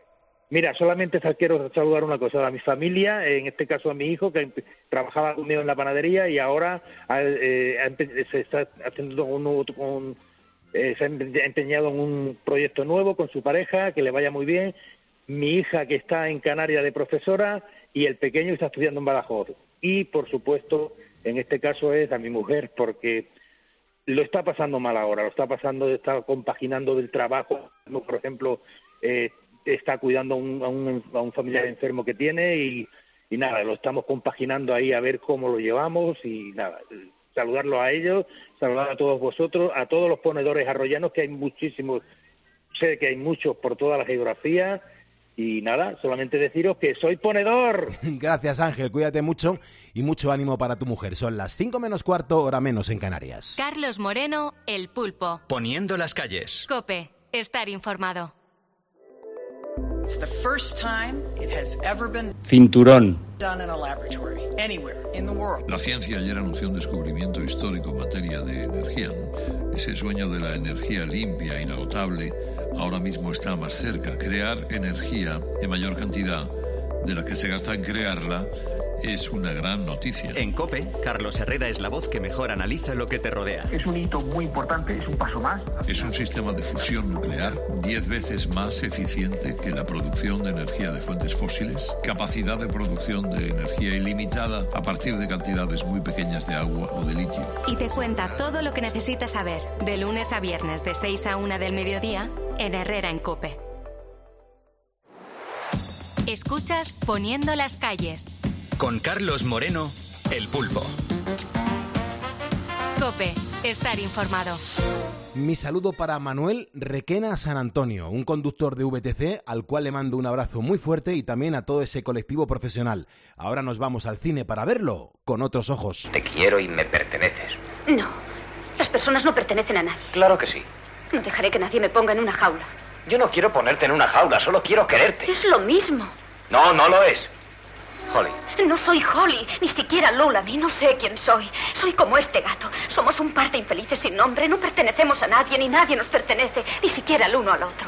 Mira, solamente sa- quiero saludar una cosa a mi familia, en este caso a mi hijo, que empe- trabajaba conmigo en la panadería y ahora ha, eh, ha empe- se está haciendo un, nuevo- un- eh, se ha empe- ha empeñado en un proyecto nuevo con su pareja, que le vaya muy bien. Mi hija, que está en Canarias de profesora, y el pequeño que está estudiando en Badajoz. Y, por supuesto, en este caso es a mi mujer, porque lo está pasando mal ahora, lo está pasando, está compaginando del trabajo, por ejemplo, eh, está cuidando a un, a, un, a un familiar enfermo que tiene y, y nada, lo estamos compaginando ahí a ver cómo lo llevamos y nada, saludarlo a ellos, saludar a todos vosotros, a todos los ponedores arroyanos, que hay muchísimos, sé que hay muchos por toda la geografía y nada, solamente deciros que soy ponedor.
Gracias, Ángel. Cuídate mucho y mucho ánimo para tu mujer. Son las cinco menos cuarto, hora menos en Canarias.
Carlos Moreno, El Pulpo.
Poniendo las calles.
Cope, estar informado.
It's the first time it has ever been
Cinturón.
done in a laboratory, anywhere in the world.
La ciencia ayer anunció un descubrimiento histórico en materia de energía. Ese sueño de la energía limpia, inagotable, ahora mismo está más cerca. Crear energía en mayor cantidad de la que se gasta en crearla es una gran noticia.
En COPE, Carlos Herrera es la voz que mejor analiza lo que te rodea.
Es un hito muy importante, es un paso más. Es un sistema de fusión nuclear diez veces más eficiente que la producción de energía de fuentes fósiles, capacidad de producción de energía ilimitada a partir de cantidades muy pequeñas de agua o de litio.
Y te cuenta todo lo que necesitas saber, de lunes a viernes de seis a una del mediodía, en Herrera en COPE. Escuchas Poniendo las calles.
Con Carlos Moreno, El Pulpo.
COPE, estar informado.
Mi saludo para Manuel Requena San Antonio, un conductor de V T C al cual le mando un abrazo muy fuerte y también a todo ese colectivo profesional. Ahora nos vamos al cine para verlo con otros ojos.
Te quiero y me perteneces.
No, las personas no pertenecen a nadie.
Claro que sí.
No dejaré que nadie me ponga en una jaula.
Yo no quiero ponerte en una jaula, solo quiero quererte.
Es lo mismo.
No, no lo es. Holly.
No soy Holly, ni siquiera Lulami, no sé quién soy. Soy como este gato. Somos un par de infelices sin nombre. No pertenecemos a nadie, ni nadie nos pertenece, ni siquiera el uno al otro.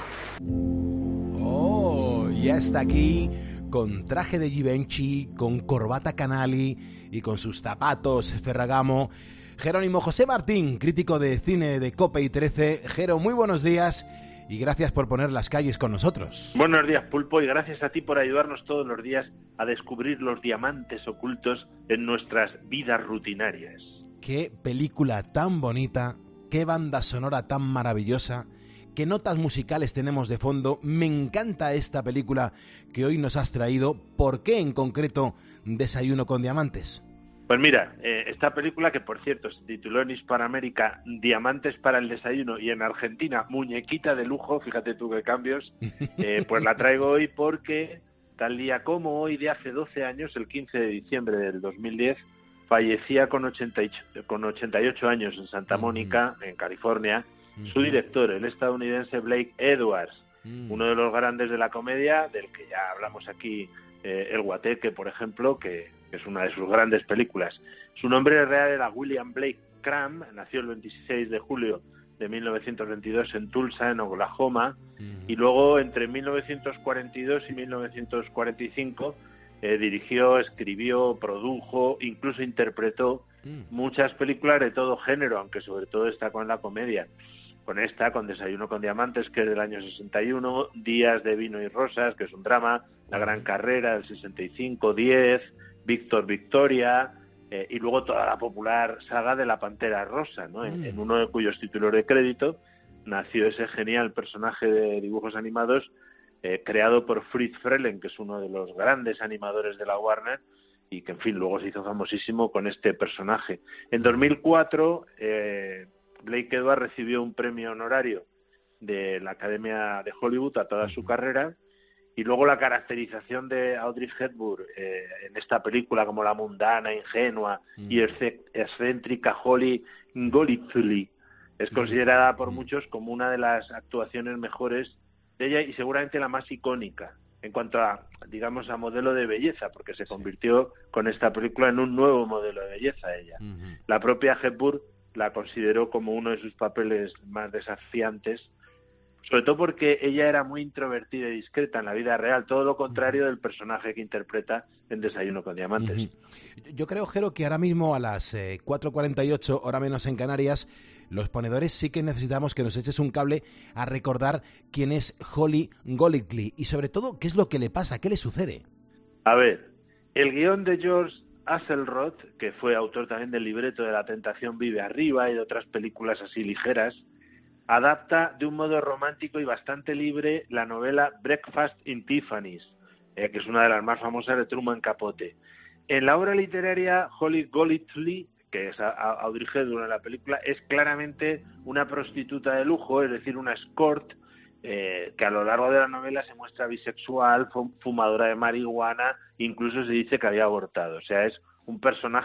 Oh, ya está aquí, con traje de Givenchy, con corbata Canali y con sus zapatos Ferragamo. Jerónimo José Martín, crítico de cine de COPE y trece. Jero, muy buenos días. Y gracias por poner las calles con nosotros.
Buenos días, Pulpo, y gracias a ti por ayudarnos todos los días a descubrir los diamantes ocultos en nuestras vidas rutinarias.
Qué película tan bonita, qué banda sonora tan maravillosa, qué notas musicales tenemos de fondo. Me encanta esta película que hoy nos has traído. ¿Por qué en concreto Desayuno con Diamantes?
Pues mira, eh, esta película, que por cierto se tituló en Hispanoamérica Diamantes para el Desayuno y en Argentina Muñequita de Lujo, fíjate tú qué cambios, eh, pues la traigo hoy porque tal día como hoy de hace doce años, el quince de diciembre del dos mil diez, fallecía con ochenta y ocho, con ochenta y ocho años en Santa Mónica, en California, su director, el estadounidense Blake Edwards, uno de los grandes de la comedia, del que ya hablamos aquí, eh, El Guateque, por ejemplo, que es una de sus grandes películas. Su nombre real era William Blake Cram, nació el veintiséis de julio de mil novecientos veintidós en Tulsa, en Oklahoma, uh-huh. y luego entre mil novecientos cuarenta y dos y mil novecientos cuarenta y cinco eh, dirigió, escribió, produjo, incluso interpretó uh-huh. muchas películas de todo género, aunque sobre todo destacó en la comedia. Con esta, con Desayuno con Diamantes, que es del año sesenta y uno, Días de Vino y Rosas, que es un drama, La Gran Carrera del sesenta y cinco, diez, Víctor Victoria, eh, y luego toda la popular saga de La Pantera Rosa, ¿no? En, en uno de cuyos títulos de crédito nació ese genial personaje de dibujos animados eh, creado por Fritz Frelen, que es uno de los grandes animadores de la Warner, y que, en fin, luego se hizo famosísimo con este personaje. En dos mil cuatro, eh, Blake Edwards recibió un premio honorario de la Academia de Hollywood a toda su carrera. Y luego la caracterización de Audrey Hepburn eh, en esta película como la mundana, ingenua mm. y excéntrica Holly Golightly es considerada por muchos como una de las actuaciones mejores de ella y seguramente la más icónica en cuanto a, digamos, a modelo de belleza, porque se convirtió con esta película en un nuevo modelo de belleza ella. Mm-hmm. La propia Hepburn la consideró como uno de sus papeles más desafiantes, sobre todo porque ella era muy introvertida y discreta en la vida real, todo lo contrario del personaje que interpreta en Desayuno con Diamantes.
Uh-huh. Yo creo, Jero, que ahora mismo a las eh, cuatro cuarenta y ocho, hora menos en Canarias, los ponedores sí que necesitamos que nos eches un cable a recordar quién es Holly Golightly y sobre todo qué es lo que le pasa, qué le sucede.
A ver, el guión de George Axelrod, que fue autor también del libreto de La Tentación vive arriba y de otras películas así ligeras, adapta de un modo romántico y bastante libre la novela Breakfast in Tiffany's, eh, que es una de las más famosas de Truman Capote. En la obra literaria, Holly Golightly, que es Audrey Hepburn en la película, es claramente una prostituta de lujo, es decir, una escort, eh, que a lo largo de la novela se muestra bisexual, fumadora de marihuana, incluso se dice que había abortado. O sea, es un personaje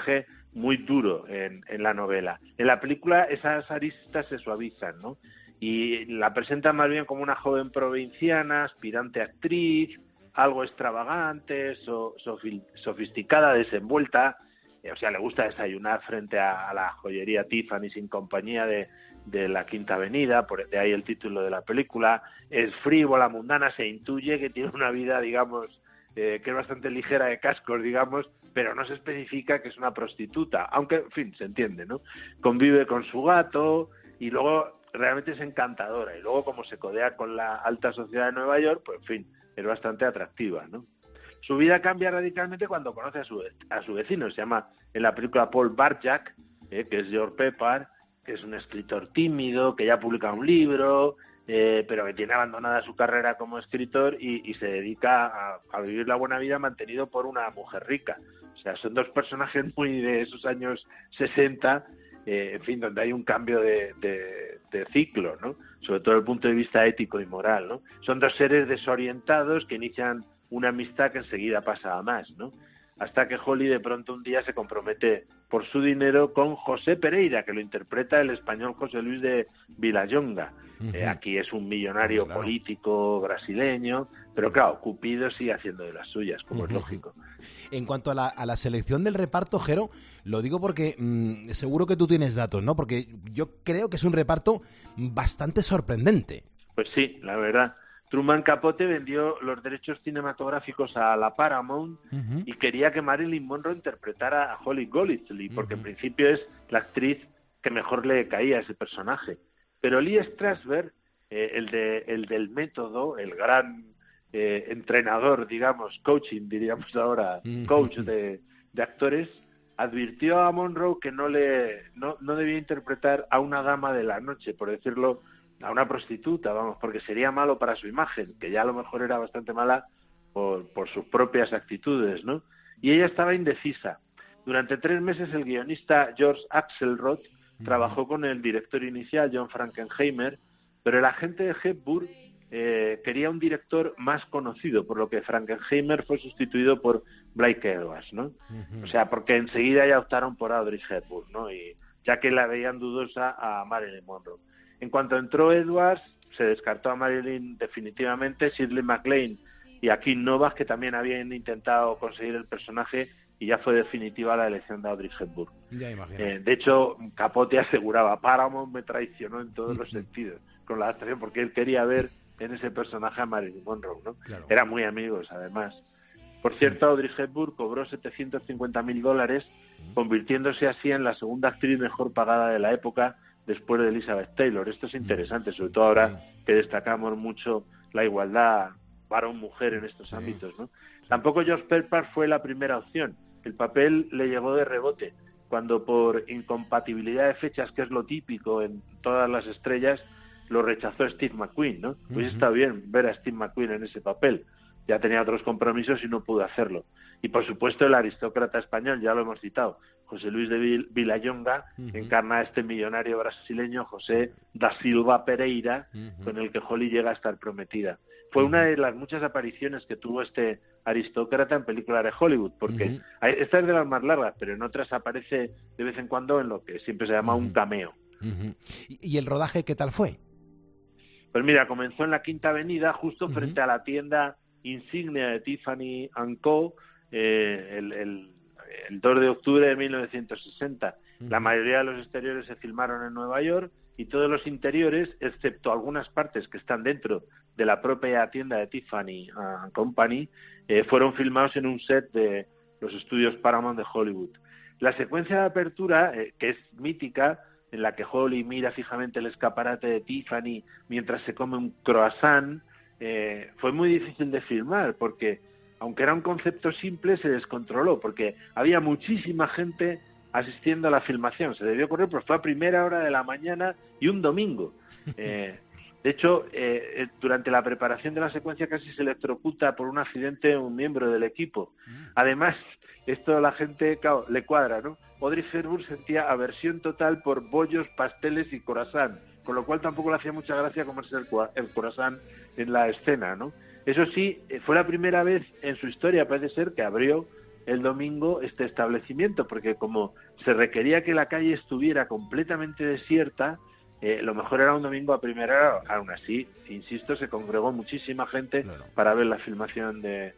muy duro en, en la novela. En la película esas aristas se suavizan, ¿no? Y la presenta más bien como una joven provinciana, aspirante actriz, algo extravagante, so, sofi, sofisticada, desenvuelta, eh, o sea, le gusta desayunar frente a, a la joyería Tiffany sin compañía de, de la Quinta Avenida, por de ahí el título de la película. Es frívola, mundana, se intuye que tiene una vida, digamos, eh, que es bastante ligera de cascos, digamos, pero no se especifica que es una prostituta, aunque, en fin, se entiende, ¿no? Convive con su gato y luego realmente es encantadora, y luego como se codea con la alta sociedad de Nueva York, pues en fin, es bastante atractiva, ¿no? Su vida cambia radicalmente cuando conoce a su, a su vecino, se llama en la película Paul Barjack, eh, que es George Pepper, que es un escritor tímido, que ya ha publicado un libro, eh, pero que tiene abandonada su carrera como escritor y, y se dedica a, a vivir la buena vida mantenido por una mujer rica. O sea, son dos personajes muy de esos años sesenta, eh, en fin, donde hay un cambio de, de, de ciclo, ¿no? Sobre todo desde el punto de vista ético y moral, ¿no? Son dos seres desorientados que inician una amistad que enseguida pasa a más, ¿no? Hasta que Holly de pronto un día se compromete por su dinero con José Pereira, que lo interpreta el español José Luis de Vilallonga. Uh-huh. Eh, aquí es un millonario claro. político brasileño, pero claro, Cupido sigue haciendo de las suyas, como uh-huh. es lógico.
En cuanto a la, a la selección del reparto, Jero, lo digo porque mmm, seguro que tú tienes datos, ¿no? Porque yo creo que es un reparto bastante sorprendente.
Pues sí, la verdad. Truman Capote vendió los derechos cinematográficos a la Paramount uh-huh. y quería que Marilyn Monroe interpretara a Holly Golightly, porque uh-huh. en principio es la actriz que mejor le caía a ese personaje. Pero Lee Strasberg, eh, el, de, el del método, el gran eh, entrenador, digamos, coaching, diríamos ahora, uh-huh. coach de, de actores, advirtió a Monroe que no, le, no, no debía interpretar a una dama de la noche, por decirlo, a una prostituta, vamos, porque sería malo para su imagen, que ya a lo mejor era bastante mala por, por sus propias actitudes, ¿no? Y ella estaba indecisa. Durante tres meses el guionista George Axelrod uh-huh. trabajó con el director inicial, John Frankenheimer, pero el agente de Hepburn eh, quería un director más conocido, por lo que Frankenheimer fue sustituido por Blake Edwards, ¿no? Uh-huh. O sea, porque enseguida ya optaron por Audrey Hepburn, ¿no? Y ya que la veían dudosa a Marilyn Monroe. En cuanto entró Edwards, se descartó a Marilyn definitivamente, Shirley MacLaine y a Kim Novak, que también habían intentado conseguir el personaje, y ya fue definitiva la elección de Audrey Hepburn.
Ya imagino.
Eh, de hecho, Capote aseguraba, Paramount me traicionó en todos los sentidos con la adaptación, porque él quería ver en ese personaje a Marilyn Monroe, ¿no? Claro. Eran muy amigos, además. Por cierto, Audrey Hepburn cobró setecientos cincuenta mil dólares, convirtiéndose así en la segunda actriz mejor pagada de la época, después de Elizabeth Taylor. Esto es interesante, sobre todo ahora que destacamos mucho la igualdad varón-mujer en estos sí. ámbitos, ¿no? Sí. Tampoco George Pepper fue la primera opción. El papel le llegó de rebote, cuando por incompatibilidad de fechas, que es lo típico en todas las estrellas, lo rechazó Steve McQueen, ¿no? Pues uh-huh. está bien ver a Steve McQueen en ese papel. Ya tenía otros compromisos y no pudo hacerlo. Y por supuesto el aristócrata español, ya lo hemos citado, José Luis de Vilallonga, uh-huh. encarna a este millonario brasileño José da Silva Pereira, uh-huh. con el que Holly llega a estar prometida. Fue uh-huh. una de las muchas apariciones que tuvo este aristócrata en películas de Hollywood, porque uh-huh. hay, esta es de las más largas, pero en otras aparece de vez en cuando en lo que siempre se llama uh-huh. un cameo.
Uh-huh. ¿Y el rodaje qué tal fue?
Pues mira, comenzó en la Quinta Avenida, justo uh-huh. frente a la tienda insignia de Tiffany and Co, eh, el, el, el dos de octubre de mil novecientos sesenta. Uh-huh. La mayoría de los exteriores se filmaron en Nueva York y todos los interiores, excepto algunas partes que están dentro de la propia tienda de Tiffany and Company, eh, fueron filmados en un set de los estudios Paramount de Hollywood. La secuencia de apertura, eh, que es mítica, en la que Holly mira fijamente el escaparate de Tiffany mientras se come un croissant, eh, fue muy difícil de filmar, porque aunque era un concepto simple, se descontroló, porque había muchísima gente asistiendo a la filmación. Se debió correr, pues fue a primera hora de la mañana y un domingo. Eh, de hecho, eh, durante la preparación de la secuencia casi se electrocuta por un accidente un miembro del equipo. Además, esto a la gente, claro, le cuadra, ¿no? Audrey Hepburn sentía aversión total por bollos, pasteles y croissant, con lo cual tampoco le hacía mucha gracia comerse el, el croissant en la escena, ¿no? Eso sí, fue la primera vez en su historia, parece ser, que abrió el domingo este establecimiento, porque como se requería que la calle estuviera completamente desierta, eh, lo mejor era un domingo a primera hora. Aún así, insisto, se congregó muchísima gente claro. para ver la filmación de,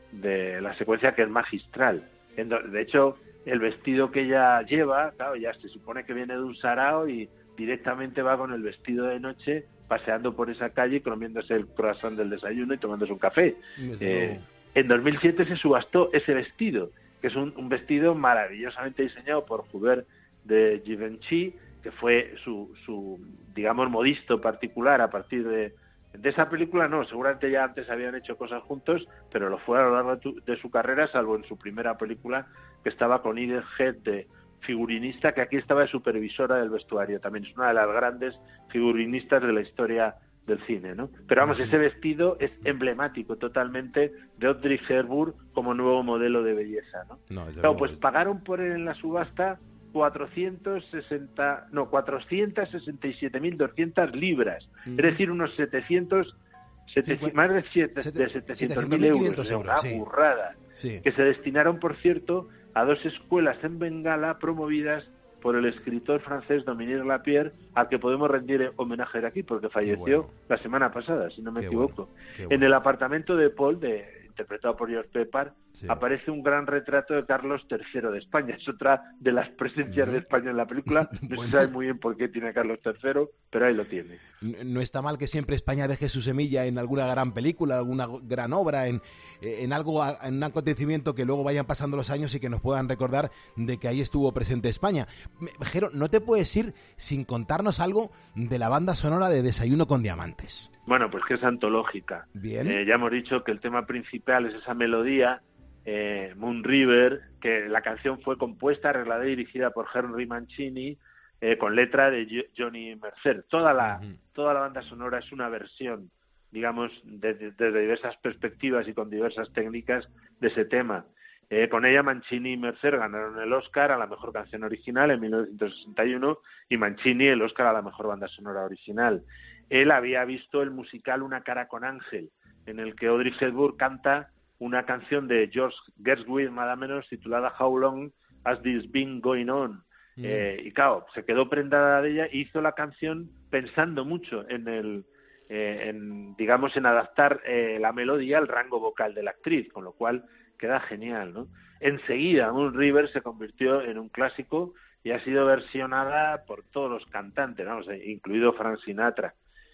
de la secuencia, que es magistral. De hecho, el vestido que ella lleva, claro, ya se supone que viene de un sarao y directamente va con el vestido de noche paseando por esa calle, comiéndose el croissant del desayuno y tomándose un café. Eh, en dos mil siete se subastó ese vestido, que es un, un vestido maravillosamente diseñado por Hubert de Givenchy, que fue su, su, digamos, modisto particular a partir de, de esa película. No, seguramente ya antes habían hecho cosas juntos, pero lo fue a lo largo de, tu, de su carrera, salvo en su primera película, que estaba con Edith Head de figurinista, que aquí estaba de supervisora del vestuario. También es una de las grandes figurinistas de la historia del cine, ¿no? Pero vamos, ese vestido es emblemático totalmente de Audrey Hepburn como nuevo modelo de belleza, ¿no? No, claro, pues pagaron por él en la subasta cuatrocientos sesenta, no, cuatrocientas sesenta y siete mil doscientas libras, uh-huh. es decir, unos setecientos, setecientos más de, siete, de setecientos mil euros, o sea, una sí. burrada, sí. que se destinaron, por cierto, a dos escuelas en Bengala promovidas por el escritor francés Dominique Lapierre, al que podemos rendir homenaje aquí, porque falleció bueno. la semana pasada, si no me Qué equivoco. Bueno. Bueno. En el apartamento de Paul, de, interpretado por George Pepper, sí. aparece un gran retrato de Carlos tercero de España. Es otra de las presencias de España en la película. No bueno. se sabe muy bien por qué tiene a Carlos tercero, pero ahí lo tiene.
No está mal que siempre España deje su semilla en alguna gran película, alguna gran obra, en, en algo, en un acontecimiento que luego vayan pasando los años y que nos puedan recordar de que ahí estuvo presente España. Jero, ¿no te puedes ir sin contarnos algo de la banda sonora de Desayuno con Diamantes?
Bueno, pues que es antológica. Bien. Eh, ya hemos dicho que el tema principal es esa melodía, eh, Moon River, que la canción fue compuesta, arreglada y dirigida por Henry Mancini, eh, con letra de Johnny Mercer. Toda la, uh-huh. toda la banda sonora es una versión, digamos, desde de, de diversas perspectivas y con diversas técnicas de ese tema. Eh, con ella Mancini y Mercer ganaron el Oscar a la mejor canción original en mil novecientos sesenta y uno y Mancini el Oscar a la mejor banda sonora original. Él había visto el musical Una cara con Ángel, en el que Audrey Hepburn canta una canción de George Gershwin, nada menos, titulada How Long Has This Been Going On? Mm. Eh, y claro, se quedó prendada de ella e hizo la canción pensando mucho en el, eh, en, digamos, en adaptar eh, la melodía al rango vocal de la actriz, con lo cual queda genial, ¿no? Enseguida Moon River se convirtió en un clásico y ha sido versionada por todos los cantantes, ¿no? O sea, incluido Frank Sinatra.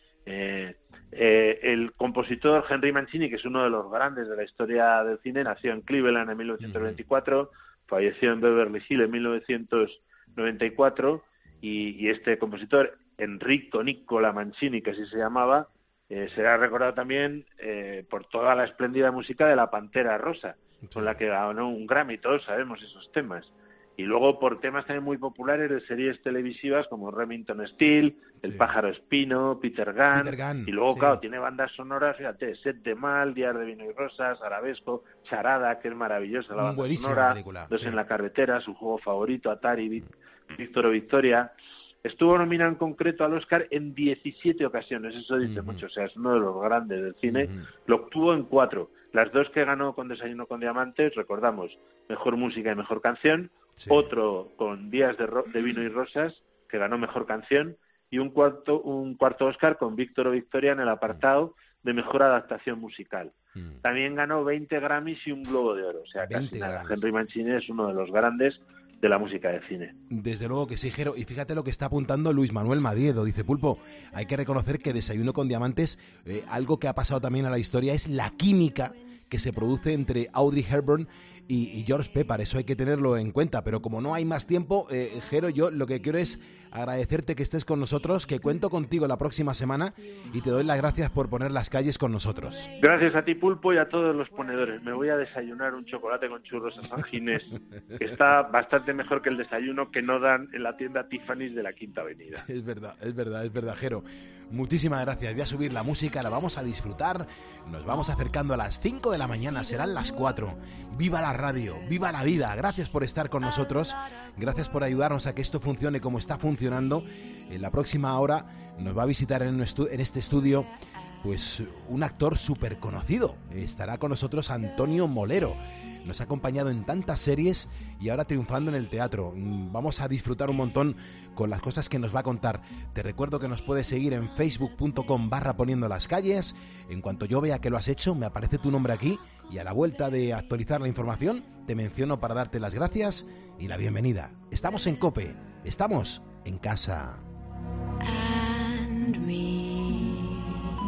Eh, eh, el compositor Henry Mancini, que es uno de los grandes de la historia del cine, nació en Cleveland en mil novecientos veinticuatro, uh-huh. falleció en Beverly Hills en mil novecientos noventa y cuatro y, y este compositor, Enrico Nicola Mancini, que así se llamaba, eh, será recordado también eh, por toda la espléndida música de La Pantera Rosa, con la que ganó un Grammy, todos sabemos esos temas. Y luego por temas también muy populares de series televisivas como Remington Steele, El sí. pájaro espino, Peter Gunn, Peter Gunn y luego, sí. claro, tiene bandas sonoras, fíjate, Set de Mal, Días de Vino y Rosas, Arabesco, Charada, que es maravillosa la banda sonora, película. Dos sí. en la carretera, su juego favorito, Atari, Víctor o Victoria. Estuvo nominado en concreto al Oscar en diecisiete ocasiones, eso dice uh-huh. mucho, o sea, es uno de los grandes del cine, uh-huh. lo obtuvo en cuatro. Las dos que ganó con Desayuno con Diamantes, recordamos, Mejor Música y Mejor Canción, sí. otro con Días de, Ro- de Vino y Rosas, que ganó Mejor Canción, y un cuarto, un cuarto Oscar con Víctor o Victoria en el apartado de Mejor Adaptación Musical. Mm. También ganó veinte Grammys y un Globo de Oro, o sea, casi nada. Henry Mancini es uno de los grandes de la música de cine.
Desde luego que sí, Jero. Y fíjate lo que está apuntando Luis Manuel Madiedo. Dice, Pulpo, hay que reconocer que Desayuno con Diamantes, eh, algo que ha pasado también a la historia es la química que se produce entre Audrey Hepburn y, y George Pepper. Eso hay que tenerlo en cuenta. Pero como no hay más tiempo, eh, Jero, yo lo que quiero es agradecerte que estés con nosotros, que cuento contigo la próxima semana y te doy las gracias por poner las calles con nosotros.
Gracias a ti, Pulpo, y a todos los ponedores. Me voy a desayunar un chocolate con churros a San Ginés, que está bastante mejor que el desayuno que no dan en la tienda Tiffany's de la Quinta Avenida.
Es verdad, es verdad, es verdad, Jero. Muchísimas gracias. Voy a subir la música, la vamos a disfrutar. Nos vamos acercando a las cinco de la mañana, serán las cuatro. ¡Viva la radio! ¡Viva la vida! Gracias por estar con nosotros. Gracias por ayudarnos a que esto funcione como está funcionando. En la próxima hora nos va a visitar en este estudio pues un actor súper conocido. Estará con nosotros Antonio Molero. Nos ha acompañado en tantas series y ahora triunfando en el teatro. Vamos a disfrutar un montón con las cosas que nos va a contar. Te recuerdo que nos puedes seguir en facebook punto com barra poniendo las calles. En cuanto yo vea que lo has hecho, me aparece tu nombre aquí y a la vuelta de actualizar la información te menciono para darte las gracias y la bienvenida. Estamos en COPE, estamos en casa.
And we